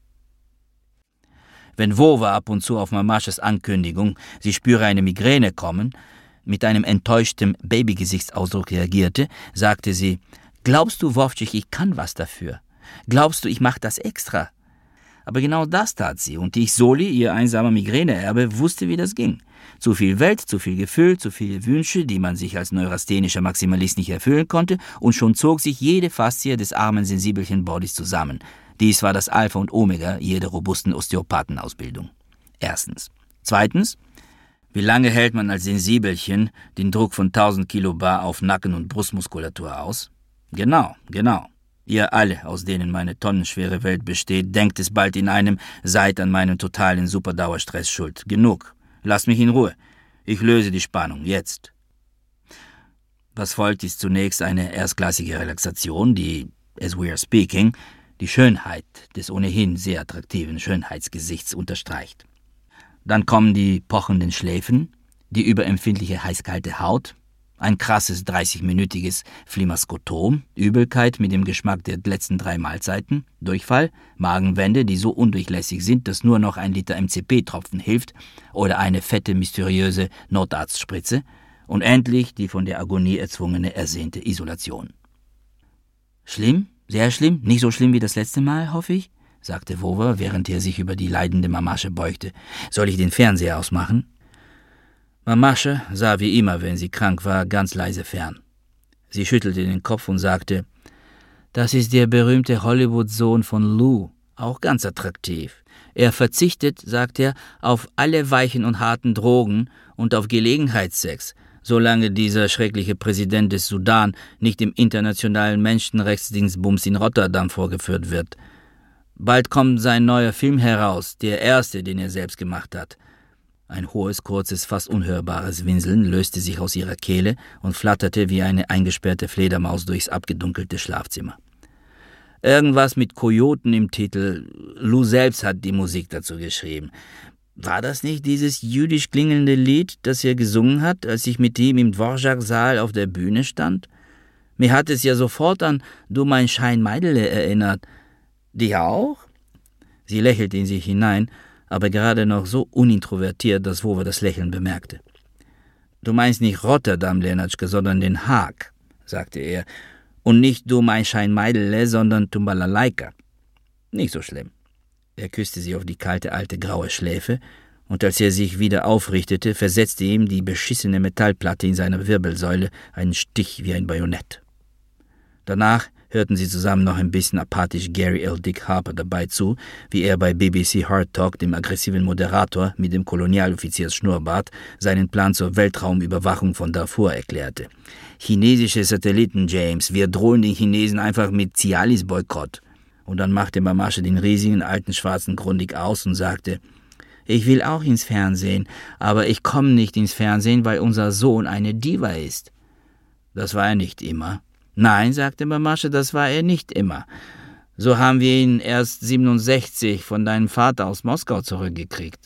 Wenn Wowe ab und zu auf Mamaschas Ankündigung, sie spüre eine Migräne kommen, mit einem enttäuschten Babygesichtsausdruck reagierte, sagte sie, »Glaubst du, Wowtschik, ich kann was dafür? Glaubst du, ich mache das extra?« Aber genau das tat sie, und ich, Soli, ihr einsamer Migräneerbe, wusste, wie das ging. Zu viel Welt, zu viel Gefühl, zu viele Wünsche, die man sich als neurasthenischer Maximalist nicht erfüllen konnte, und schon zog sich jede Faszie des armen, sensibelchen Bodys zusammen. Dies war das Alpha und Omega jeder robusten Osteopathenausbildung. Erstens. Zweitens, wie lange hält man als Sensibelchen den Druck von tausend Kilo Bar auf Nacken- und Brustmuskulatur aus? Genau, genau. Ihr alle, aus denen meine tonnenschwere Welt besteht, denkt es bald in einem, seid an meinem totalen Superdauerstress schuld. Genug. Lasst mich in Ruhe. Ich löse die Spannung, jetzt. Was folgt, ist zunächst eine erstklassige Relaxation, die, as we are speaking, die Schönheit des ohnehin sehr attraktiven Schönheitsgesichts unterstreicht. Dann kommen die pochenden Schläfen, die überempfindliche heißkalte Haut, ein krasses dreißigminütiges Phlegmaskotom, Übelkeit mit dem Geschmack der letzten drei Mahlzeiten, Durchfall, Magenwände, die so undurchlässig sind, dass nur noch ein Liter M C P-Tropfen hilft oder eine fette, mysteriöse Notarztspritze und endlich die von der Agonie erzwungene, ersehnte Isolation. »Schlimm? Sehr schlimm? Nicht so schlimm wie das letzte Mal, hoffe ich?« sagte Wover, während er sich über die leidende Mamasche beugte. »Soll ich den Fernseher ausmachen?« Mamasche sah wie immer, wenn sie krank war, ganz leise fern. Sie schüttelte den Kopf und sagte, »Das ist der berühmte Hollywood-Sohn von Lou, auch ganz attraktiv. Er verzichtet, sagt er, auf alle weichen und harten Drogen und auf Gelegenheitssex, solange dieser schreckliche Präsident des Sudan nicht im internationalen Menschenrechtsdienstbums in Rotterdam vorgeführt wird. Bald kommt sein neuer Film heraus, der erste, den er selbst gemacht hat.« Ein hohes, kurzes, fast unhörbares Winseln löste sich aus ihrer Kehle und flatterte wie eine eingesperrte Fledermaus durchs abgedunkelte Schlafzimmer. Irgendwas mit Kojoten im Titel. Lou selbst hat die Musik dazu geschrieben. War das nicht dieses jüdisch klingelnde Lied, das er gesungen hat, als ich mit ihm im Dvorak-Saal auf der Bühne stand? Mir hat es ja sofort an »Du mein Schein Meidele« erinnert. Dich auch? Sie lächelte in sich hinein, aber gerade noch so unintrovertiert, dass Wover das Lächeln bemerkte. »Du meinst nicht Rotterdam, Lenatschke, sondern den Haag«, sagte er, »und nicht du mein Schein Meidele, sondern Tumbalalaika. Nicht so schlimm.« Er küsste sie auf die kalte, alte, graue Schläfe, und als er sich wieder aufrichtete, versetzte ihm die beschissene Metallplatte in seiner Wirbelsäule einen Stich wie ein Bajonett. Danach hörten sie zusammen noch ein bisschen apathisch Gary L. Dick Harper dabei zu, wie er bei B B C Hard Talk dem aggressiven Moderator mit dem Kolonialoffiziers-Schnurrbart seinen Plan zur Weltraumüberwachung von Darfur erklärte. »Chinesische Satelliten, James, wir drohen den Chinesen einfach mit Cialis-Boykott.« Und dann machte Mamasche den riesigen alten schwarzen Grundig aus und sagte, »Ich will auch ins Fernsehen, aber ich komme nicht ins Fernsehen, weil unser Sohn eine Diva ist.« Das war er nicht immer. »Nein«, sagte Mamasche, »das war er nicht immer. So haben wir ihn erst siebenundsechzig von deinem Vater aus Moskau zurückgekriegt.«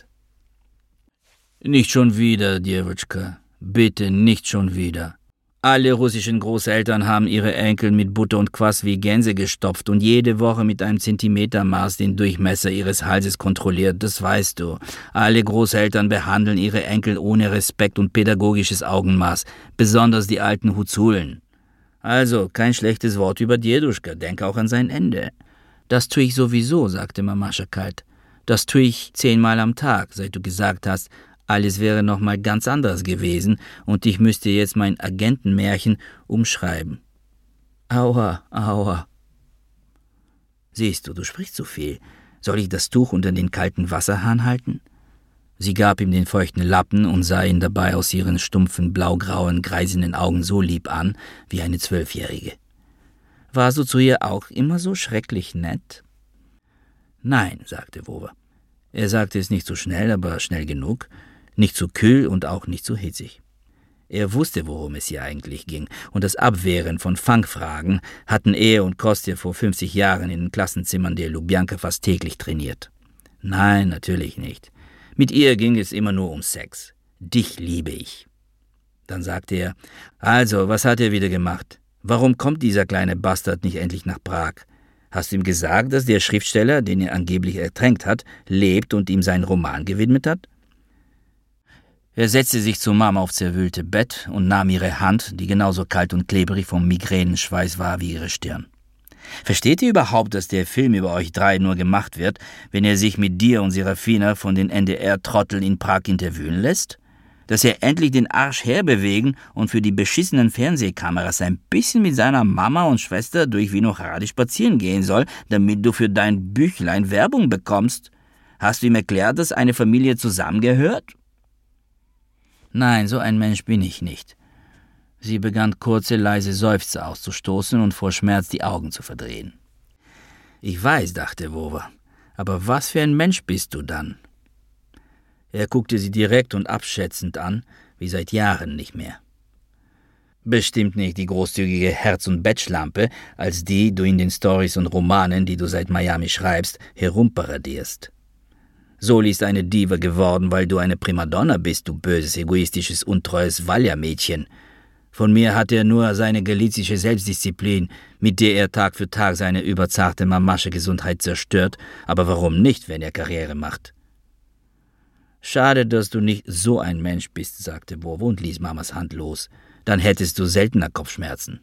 »Nicht schon wieder, Djewitschka. Bitte nicht schon wieder. Alle russischen Großeltern haben ihre Enkel mit Butter und Kwas wie Gänse gestopft und jede Woche mit einem Zentimetermaß den Durchmesser ihres Halses kontrolliert, das weißt du. Alle Großeltern behandeln ihre Enkel ohne Respekt und pädagogisches Augenmaß, besonders die alten Huzulen. Also, kein schlechtes Wort über Djeduschka, denk auch an sein Ende.« »Das tue ich sowieso«, sagte Mamasche kalt. »Das tue ich zehnmal am Tag, seit du gesagt hast, alles wäre noch mal ganz anders gewesen und ich müsste jetzt mein Agentenmärchen umschreiben.« »Aua, aua.« »Siehst du, du sprichst zu viel. Soll ich das Tuch unter den kalten Wasserhahn halten?« Sie gab ihm den feuchten Lappen und sah ihn dabei aus ihren stumpfen, blaugrauen, greisenden Augen so lieb an, wie eine Zwölfjährige. »Warst du zu ihr auch immer so schrecklich nett?« »Nein«, sagte Wover. Er sagte es nicht so schnell, aber schnell genug, nicht zu kühl und auch nicht zu hitzig. Er wusste, worum es hier eigentlich ging, und das Abwehren von Fangfragen hatten er und Kostja vor fünfzig Jahren in den Klassenzimmern der Lubjanka fast täglich trainiert. Nein, natürlich nicht. Mit ihr ging es immer nur um Sex. Dich liebe ich. Dann sagte er, also, was hat er wieder gemacht? Warum kommt dieser kleine Bastard nicht endlich nach Prag? Hast du ihm gesagt, dass der Schriftsteller, den er angeblich ertränkt hat, lebt und ihm seinen Roman gewidmet hat? Er setzte sich zu Mama aufs zerwühlte Bett und nahm ihre Hand, die genauso kalt und klebrig vom Migränenschweiß war wie ihre Stirn. Versteht ihr überhaupt, dass der Film über euch drei nur gemacht wird, wenn er sich mit dir und Serafina von den N D R-Trotteln in Prag interviewen lässt? Dass er endlich den Arsch herbewegen und für die beschissenen Fernsehkameras ein bisschen mit seiner Mama und Schwester durch Vinohrady spazieren gehen soll, damit du für dein Büchlein Werbung bekommst? Hast du ihm erklärt, dass eine Familie zusammengehört? Nein, so ein Mensch bin ich nicht. Sie begann kurze, leise Seufzer auszustoßen und vor Schmerz die Augen zu verdrehen. »Ich weiß«, dachte Wover, »aber was für ein Mensch bist du dann?« Er guckte sie direkt und abschätzend an, wie seit Jahren nicht mehr. »Bestimmt nicht die großzügige Herz- und Bettschlampe, als die du in den Stories und Romanen, die du seit Miami schreibst, herumparadierst. Soli ist eine Diva geworden, weil du eine Primadonna bist, du böses, egoistisches, untreues Valja-Mädchen. Von mir hat er nur seine galizische Selbstdisziplin, mit der er Tag für Tag seine überzarte mamasche Gesundheit zerstört, aber warum nicht, wenn er Karriere macht?« »Schade, dass du nicht so ein Mensch bist«, sagte Wover und ließ Mamas Hand los. »Dann hättest du seltener Kopfschmerzen.«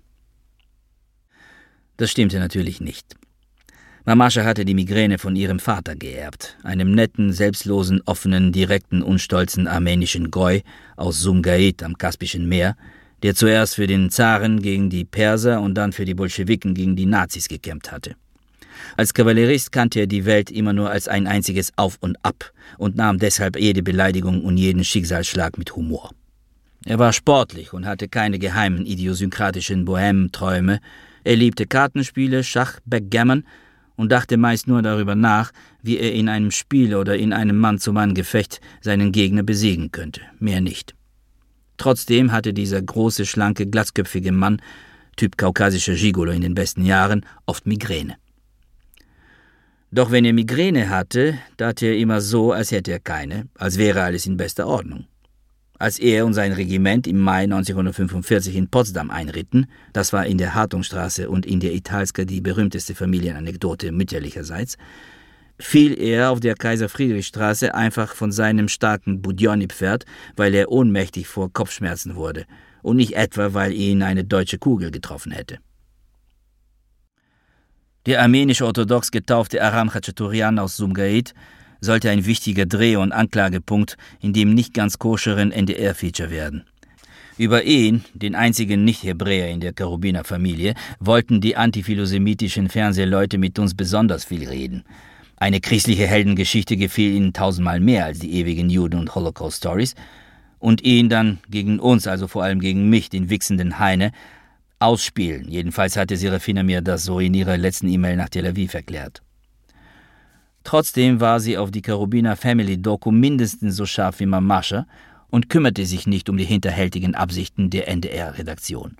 Das stimmte natürlich nicht. Mamascha hatte die Migräne von ihrem Vater geerbt, einem netten, selbstlosen, offenen, direkten, unstolzen armenischen Goi aus Sumgait am Kaspischen Meer, der zuerst für den Zaren gegen die Perser und dann für die Bolschewiken gegen die Nazis gekämpft hatte. Als Kavallerist kannte er die Welt immer nur als ein einziges Auf und Ab und nahm deshalb jede Beleidigung und jeden Schicksalsschlag mit Humor. Er war sportlich und hatte keine geheimen idiosynkratischen Bohème-Träume. Er liebte Kartenspiele, Schach, Backgammon und dachte meist nur darüber nach, wie er in einem Spiel oder in einem Mann-zu-Mann-Gefecht seinen Gegner besiegen könnte, mehr nicht. Trotzdem hatte dieser große, schlanke, glatzköpfige Mann, Typ kaukasischer Gigolo in den besten Jahren, oft Migräne. Doch wenn er Migräne hatte, tat er immer so, als hätte er keine, als wäre alles in bester Ordnung. Als er und sein Regiment im Mai neunzehnhundertfünfundvierzig in Potsdam einritten, das war in der Hartungstraße und in der Italska die berühmteste Familienanekdote mütterlicherseits, fiel er auf der Kaiser-Friedrich-Straße einfach von seinem starken Budionni-Pferd, weil er ohnmächtig vor Kopfschmerzen wurde und nicht etwa, weil ihn eine deutsche Kugel getroffen hätte. Der armenisch-orthodox getaufte Aram Khachaturian aus Sumgait sollte ein wichtiger Dreh- und Anklagepunkt in dem nicht ganz koscheren N D R-Feature werden. Über ihn, den einzigen Nicht-Hebräer in der Cherubiner-Familie, wollten die antiphilosemitischen Fernsehleute mit uns besonders viel reden. Eine christliche Heldengeschichte gefiel ihnen tausendmal mehr als die ewigen Juden- und Holocaust-Stories und ihn dann gegen uns, also vor allem gegen mich, den wichsenden Heine, ausspielen. Jedenfalls hatte Serafina mir das so in ihrer letzten E-Mail nach Tel Aviv erklärt. Trotzdem war sie auf die Cherubiner Family Doku mindestens so scharf wie Mamascha und kümmerte sich nicht um die hinterhältigen Absichten der N D R-Redaktion.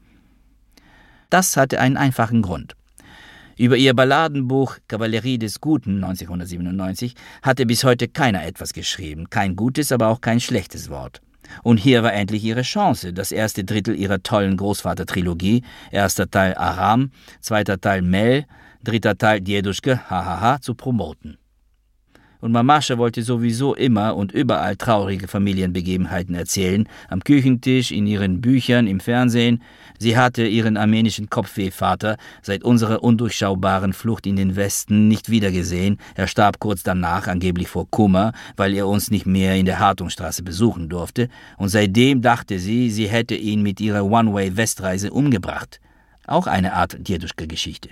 Das hatte einen einfachen Grund. Über ihr Balladenbuch »Kavallerie des Guten« neunzehnhundertsiebenundneunzig hatte bis heute keiner etwas geschrieben, kein gutes, aber auch kein schlechtes Wort. Und hier war endlich ihre Chance, das erste Drittel ihrer tollen Großvater-Trilogie, erster Teil Aram, zweiter Teil Mel, dritter Teil Djeduschke, hahaha, zu promoten. Und Mamascha wollte sowieso immer und überall traurige Familienbegebenheiten erzählen, am Küchentisch, in ihren Büchern, im Fernsehen. Sie hatte ihren armenischen Kopfwehvater seit unserer undurchschaubaren Flucht in den Westen nicht wiedergesehen. Er starb kurz danach, angeblich vor Kummer, weil er uns nicht mehr in der Hartungstraße besuchen durfte. Und seitdem dachte sie, sie hätte ihn mit ihrer One-Way-Westreise umgebracht. Auch eine Art Djeduschke-Geschichte.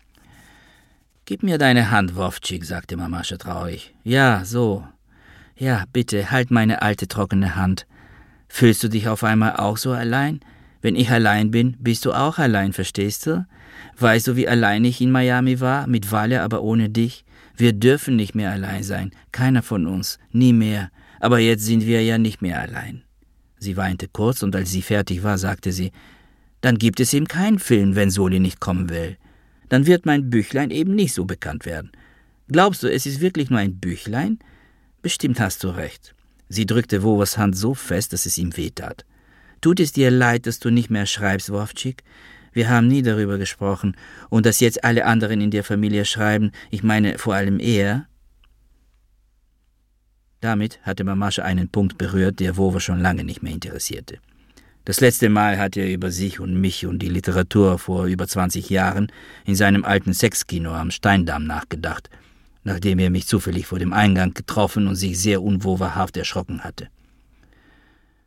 »Gib mir deine Hand, Wowtschik«, sagte Mamascha traurig. »Ja, so. Ja, bitte, halt meine alte, trockene Hand. Fühlst du dich auf einmal auch so allein? Wenn ich allein bin, bist du auch allein, verstehst du? Weißt du, wie allein ich in Miami war, mit Valja, aber ohne dich? Wir dürfen nicht mehr allein sein, keiner von uns, nie mehr. Aber jetzt sind wir ja nicht mehr allein.« Sie weinte kurz, und als sie fertig war, sagte sie, »Dann gibt es eben keinen Film, wenn Soli nicht kommen will. Dann wird mein Büchlein eben nicht so bekannt werden. Glaubst du, es ist wirklich nur ein Büchlein? Bestimmt hast du recht.« Sie drückte Wovers Hand so fest, dass es ihm wehtat. »Tut es dir leid, dass du nicht mehr schreibst, Wowtschik? Wir haben nie darüber gesprochen. Und dass jetzt alle anderen in der Familie schreiben, ich meine vor allem er.« Damit hatte Mamascha einen Punkt berührt, der Wover schon lange nicht mehr interessierte. Das letzte Mal hatte er über sich und mich und die Literatur vor über zwanzig Jahren in seinem alten Sexkino am Steindamm nachgedacht, nachdem er mich zufällig vor dem Eingang getroffen und sich sehr unwoverhaft erschrocken hatte.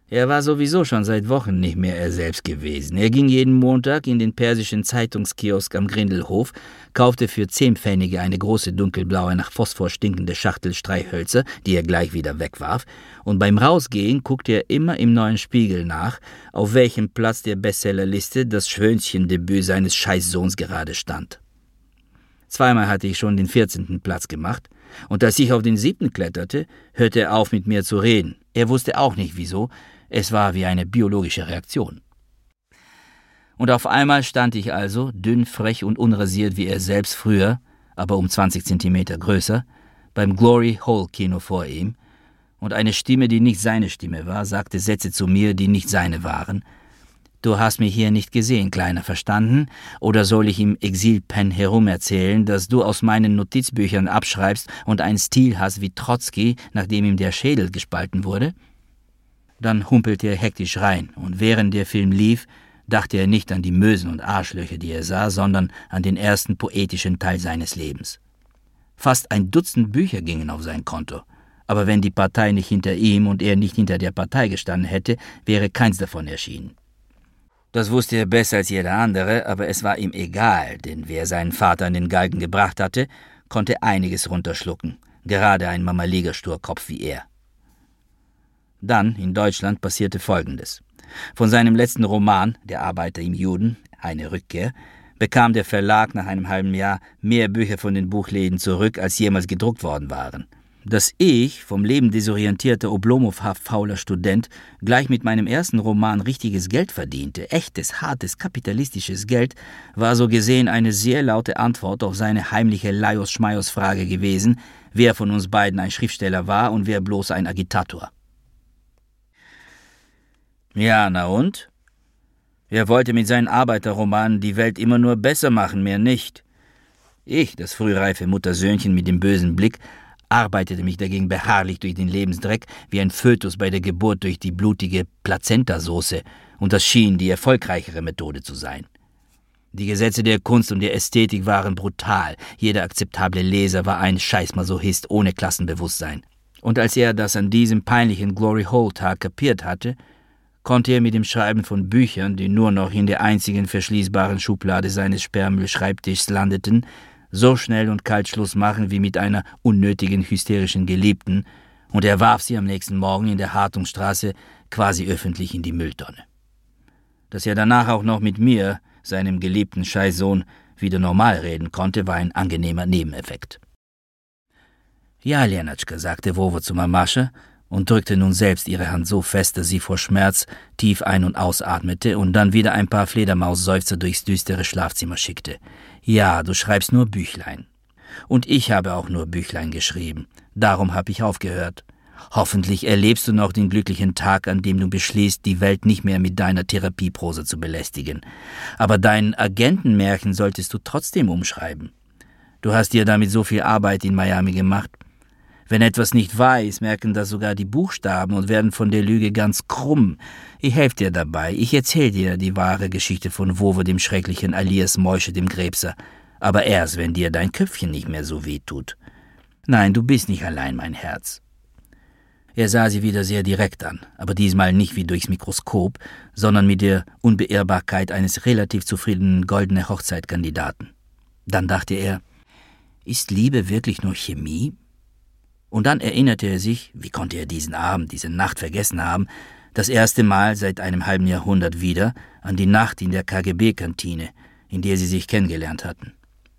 Er war sowieso schon seit Wochen nicht mehr er selbst gewesen. Er ging jeden Montag in den persischen Zeitungskiosk am Grindelhof, kaufte für zehn Pfennige eine große dunkelblaue, nach Phosphor stinkende Schachtel Streichhölzer, die er gleich wieder wegwarf, und beim Rausgehen guckte er immer im neuen Spiegel nach, auf welchem Platz der Bestsellerliste das Schwänzchendebüt seines Scheißsohns gerade stand. Zweimal hatte ich schon den vierzehnten Platz gemacht, und als ich auf den siebten kletterte, hörte er auf, mit mir zu reden. Er wusste auch nicht wieso, es war wie eine biologische Reaktion. Und auf einmal stand ich also, dünn, frech und unrasiert wie er selbst früher, aber um zwanzig Zentimeter größer, beim Glory Hole Kino vor ihm, und eine Stimme, die nicht seine Stimme war, sagte Sätze zu mir, die nicht seine waren. »Du hast mich hier nicht gesehen, Kleiner, verstanden? Oder soll ich im Exilpen herumerzählen, dass du aus meinen Notizbüchern abschreibst und einen Stil hast wie Trotzki, nachdem ihm der Schädel gespalten wurde?« Dann humpelte er hektisch rein, und während der Film lief, dachte er nicht an die Mösen und Arschlöcher, die er sah, sondern an den ersten poetischen Teil seines Lebens. Fast ein Dutzend Bücher gingen auf sein Konto, aber wenn die Partei nicht hinter ihm und er nicht hinter der Partei gestanden hätte, wäre keins davon erschienen. Das wusste er besser als jeder andere, aber es war ihm egal, denn wer seinen Vater an den Galgen gebracht hatte, konnte einiges runterschlucken, gerade ein Mama-Liga-Sturkopf wie er. Dann, in Deutschland, passierte Folgendes. Von seinem letzten Roman, Der Arbeiter im Juden, eine Rückkehr, bekam der Verlag nach einem halben Jahr mehr Bücher von den Buchläden zurück, als jemals gedruckt worden waren. Dass ich, vom Leben desorientierter, Oblomov-haft fauler Student, gleich mit meinem ersten Roman richtiges Geld verdiente, echtes, hartes, kapitalistisches Geld, war so gesehen eine sehr laute Antwort auf seine heimliche Laios-Schmaios-Frage gewesen, wer von uns beiden ein Schriftsteller war und wer bloß ein Agitator. Ja, na und? Er wollte mit seinen Arbeiterromanen die Welt immer nur besser machen, mehr nicht. Ich, das frühreife Muttersöhnchen mit dem bösen Blick, arbeitete mich dagegen beharrlich durch den Lebensdreck, wie ein Fötus bei der Geburt durch die blutige Plazentasoße, und das schien die erfolgreichere Methode zu sein. Die Gesetze der Kunst und der Ästhetik waren brutal, jeder akzeptable Leser war ein Scheißmasochist ohne Klassenbewusstsein. Und als er das an diesem peinlichen Glory-Hole-Tag kapiert hatte, konnte er mit dem Schreiben von Büchern, die nur noch in der einzigen verschließbaren Schublade seines Sperrmüllschreibtischs landeten, so schnell und kalt Schluss machen wie mit einer unnötigen hysterischen Geliebten, und er warf sie am nächsten Morgen in der Hartungsstraße quasi öffentlich in die Mülltonne. Dass er danach auch noch mit mir, seinem geliebten Scheißsohn, wieder normal reden konnte, war ein angenehmer Nebeneffekt. »Ja, Lenatschka«, sagte Wowo zu Mamasche und drückte nun selbst ihre Hand so fest, dass sie vor Schmerz tief ein- und ausatmete und dann wieder ein paar Fledermausseufzer durchs düstere Schlafzimmer schickte. »Ja, du schreibst nur Büchlein. Und ich habe auch nur Büchlein geschrieben. Darum habe ich aufgehört. Hoffentlich erlebst du noch den glücklichen Tag, an dem du beschließt, die Welt nicht mehr mit deiner Therapieprose zu belästigen. Aber dein Agentenmärchen solltest du trotzdem umschreiben. Du hast dir damit so viel Arbeit in Miami gemacht. Wenn etwas nicht wahr ist, merken das sogar die Buchstaben und werden von der Lüge ganz krumm. Ich helfe dir dabei. Ich erzähle dir die wahre Geschichte von Wowo, dem schrecklichen, alias Moische, dem Krebser. Aber erst, wenn dir dein Köpfchen nicht mehr so weh tut. Nein, du bist nicht allein, mein Herz.« Er sah sie wieder sehr direkt an, aber diesmal nicht wie durchs Mikroskop, sondern mit der Unbeirrbarkeit eines relativ zufriedenen goldenen Hochzeitkandidaten. Dann dachte er, ist Liebe wirklich nur Chemie? Und dann erinnerte er sich, wie konnte er diesen Abend, diese Nacht vergessen haben, das erste Mal seit einem halben Jahrhundert wieder an die Nacht in der K G B-Kantine, in der sie sich kennengelernt hatten.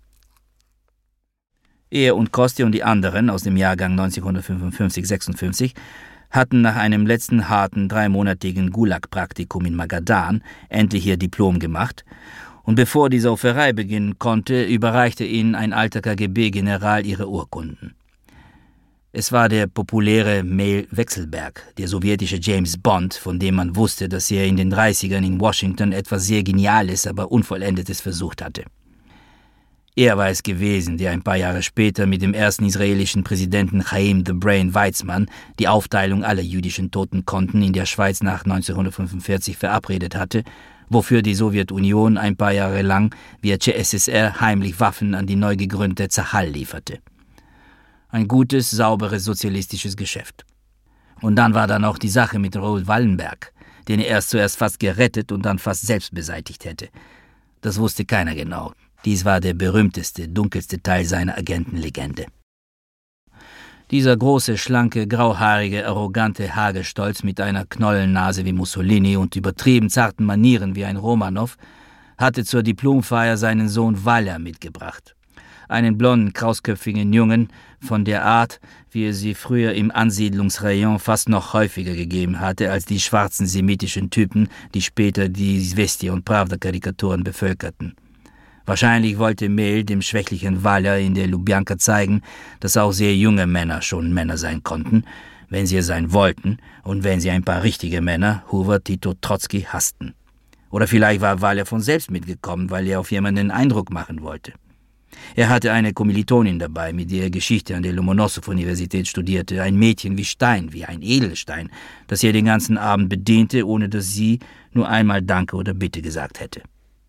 Er und Kostja und die anderen aus dem Jahrgang neunzehnhundertfünfundfünfzig sechsundfünfzig hatten nach einem letzten harten dreimonatigen Gulag-Praktikum in Magadan endlich ihr Diplom gemacht, und bevor die Sauferei beginnen konnte, überreichte ihnen ein alter K G B-General ihre Urkunden. Es war der populäre Mel Wechselberg, der sowjetische James Bond, von dem man wusste, dass er in den dreißigern in Washington etwas sehr Geniales, aber Unvollendetes versucht hatte. Er war es gewesen, der ein paar Jahre später mit dem ersten israelischen Präsidenten Chaim the Brain Weizmann die Aufteilung aller jüdischen Totenkonten in der Schweiz nach neunzehnhundertfünfundvierzig verabredet hatte, wofür die Sowjetunion ein paar Jahre lang via C S S R heimlich Waffen an die neu gegründete Zahal lieferte. Ein gutes, sauberes sozialistisches Geschäft. Und dann war da noch die Sache mit Raoul Wallenberg, den er erst zuerst fast gerettet und dann fast selbst beseitigt hätte. Das wusste keiner genau. Dies war der berühmteste, dunkelste Teil seiner Agentenlegende. Dieser große, schlanke, grauhaarige, arrogante Hagestolz mit einer Knollennase wie Mussolini und übertrieben zarten Manieren wie ein Romanow hatte zur Diplomfeier seinen Sohn Walter mitgebracht. Einen blonden, krausköpfigen Jungen von der Art, wie er sie früher im Ansiedlungsrayon fast noch häufiger gegeben hatte als die schwarzen semitischen Typen, die später die Svestia und Pravda-Karikaturen bevölkerten. Wahrscheinlich wollte Mehl dem schwächlichen Walter in der Lubjanka zeigen, dass auch sehr junge Männer schon Männer sein konnten, wenn sie es sein wollten und wenn sie ein paar richtige Männer, Hoover, Tito, Trotzki, hassten. Oder vielleicht war Walter von selbst mitgekommen, weil er auf jemanden Eindruck machen wollte. Er hatte eine Kommilitonin dabei, mit der er Geschichte an der Lomonossow-Universität studierte, ein Mädchen wie Stein, wie ein Edelstein, das er den ganzen Abend bediente, ohne dass sie nur einmal Danke oder Bitte gesagt hätte.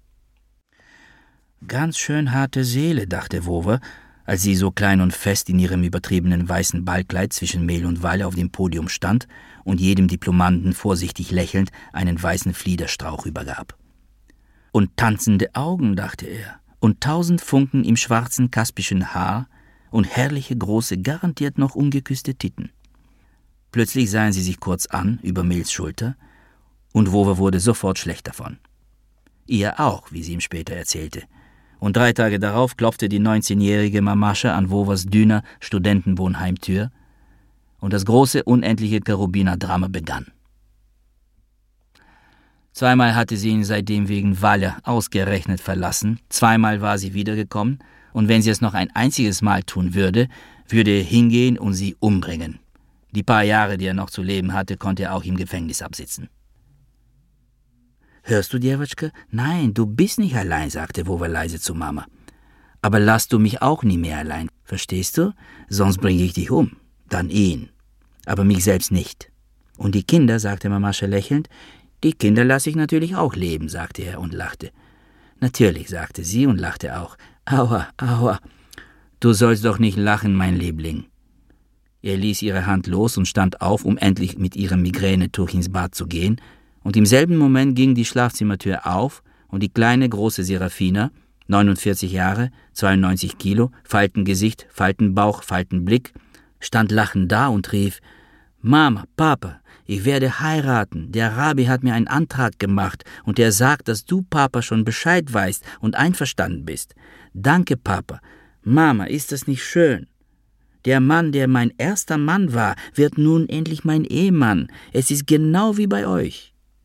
Ganz schön harte Seele, dachte Wowe, als sie so klein und fest in ihrem übertriebenen weißen Ballkleid zwischen Mehl und Walter auf dem Podium stand und jedem Diplomanten vorsichtig lächelnd einen weißen Fliederstrauch übergab. Und tanzende Augen, dachte er, und tausend Funken im schwarzen kaspischen Haar und herrliche große, garantiert noch ungeküsste Titten. Plötzlich sahen sie sich kurz an über Mehls Schulter, und Wowe wurde sofort schlecht davon. Ihr auch, wie sie ihm später erzählte. Und drei Tage darauf klopfte die neunzehnjährige Mamascha an Wovers dünner Studentenwohnheimtür, und das große, unendliche Cherubiner-Drama begann. Zweimal hatte sie ihn seitdem wegen Walle ausgerechnet verlassen, zweimal war sie wiedergekommen, und wenn sie es noch ein einziges Mal tun würde, würde er hingehen und sie umbringen. Die paar Jahre, die er noch zu leben hatte, konnte er auch im Gefängnis absitzen. »Hörst du, Djewatschke? Nein, du bist nicht allein«, sagte Wowe leise zu Mama. »Aber lass du mich auch nie mehr allein, verstehst du? Sonst bringe ich dich um. Dann ihn. Aber mich selbst nicht. Und die Kinder«, sagte Mamascha lächelnd, »die Kinder lasse ich natürlich auch leben«, sagte er und lachte. »Natürlich«, sagte sie und lachte auch. »Aua, aua. Du sollst doch nicht lachen, mein Liebling.« Er ließ ihre Hand los und stand auf, um endlich mit ihrem Migränetuch ins Bad zu gehen, und im selben Moment ging die Schlafzimmertür auf und die kleine, große Serafina, neunundvierzig Jahre, zweiundneunzig Kilo, Faltengesicht, Faltenbauch, Faltenblick, stand lachend da und rief, »Mama, Papa, ich werde heiraten. Der Rabbi hat mir einen Antrag gemacht und er sagt, dass du, Papa, schon Bescheid weißt und einverstanden bist. Danke, Papa. Mama, ist das nicht schön? Der Mann, der mein erster Mann war, wird nun endlich mein Ehemann. Es ist genau wie bei euch.«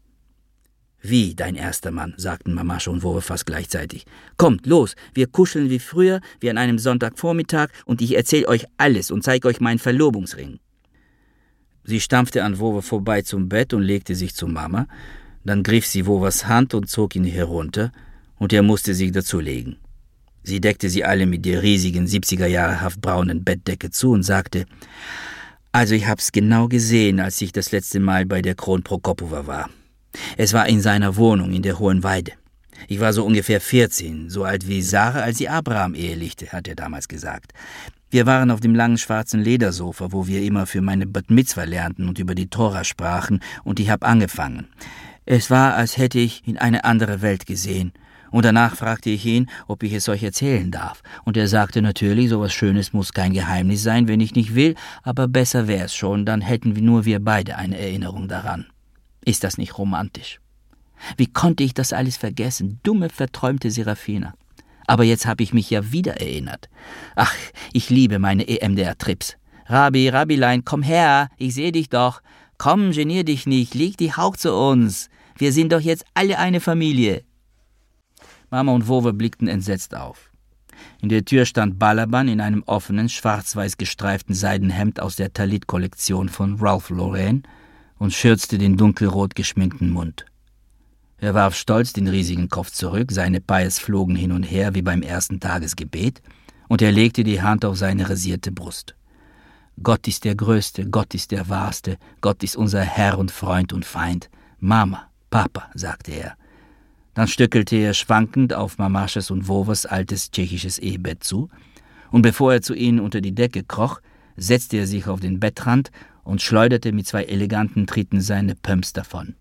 »Wie, dein erster Mann?«, sagten Mamascha und Wowe fast gleichzeitig. »Kommt, los, wir kuscheln wie früher, wie an einem Sonntagvormittag, und ich erzähle euch alles und zeige euch meinen Verlobungsring.« Sie stampfte an Wowe vorbei zum Bett und legte sich zu Mama. Dann griff sie Wovers Hand und zog ihn herunter, und er musste sich dazulegen. Sie deckte sie alle mit der riesigen, siebziger-Jahre-haft braunen Bettdecke zu und sagte, »Also ich hab's genau gesehen, als ich das letzte Mal bei der Kron Prokopowa war. Es war in seiner Wohnung in der Hohen Weide. Ich war so ungefähr vierzehn, so alt wie Sarah, als sie Abraham ehelichte, hat er damals gesagt. Wir waren auf dem langen schwarzen Ledersofa, wo wir immer für meine Bat Mitzwa lernten und über die Tora sprachen, und ich habe angefangen. Es war, als hätte ich in eine andere Welt gesehen. Und danach fragte ich ihn, ob ich es euch erzählen darf. Und er sagte natürlich, sowas Schönes muss kein Geheimnis sein, wenn ich nicht will, aber besser wäre es schon, dann hätten wir nur wir beide eine Erinnerung daran. Ist das nicht romantisch? Wie konnte ich das alles vergessen? Dumme, verträumte Serafina. Aber jetzt habe ich mich ja wieder erinnert. Ach, ich liebe meine E M D R-Trips. Rabbi, Rabbilein, komm her, ich sehe dich doch. Komm, genier dich nicht, leg dich auch zu uns. Wir sind doch jetzt alle eine Familie. Mama und Wowe blickten entsetzt auf. In der Tür stand Balaban in einem offenen, schwarz-weiß gestreiften Seidenhemd aus der Talit-Kollektion von Ralph Lauren und schürzte den dunkelrot geschminkten Mund. Er warf stolz den riesigen Kopf zurück, seine Payas flogen hin und her wie beim ersten Tagesgebet, und er legte die Hand auf seine rasierte Brust. »Gott ist der Größte, Gott ist der Wahrste, Gott ist unser Herr und Freund und Feind. Mama, Papa«, sagte er. Dann stöckelte er schwankend auf Mamaschas und Wovers altes tschechisches Ehebett zu, und bevor er zu ihnen unter die Decke kroch, setzte er sich auf den Bettrand und schleuderte mit zwei eleganten Tritten seine Pumps davon.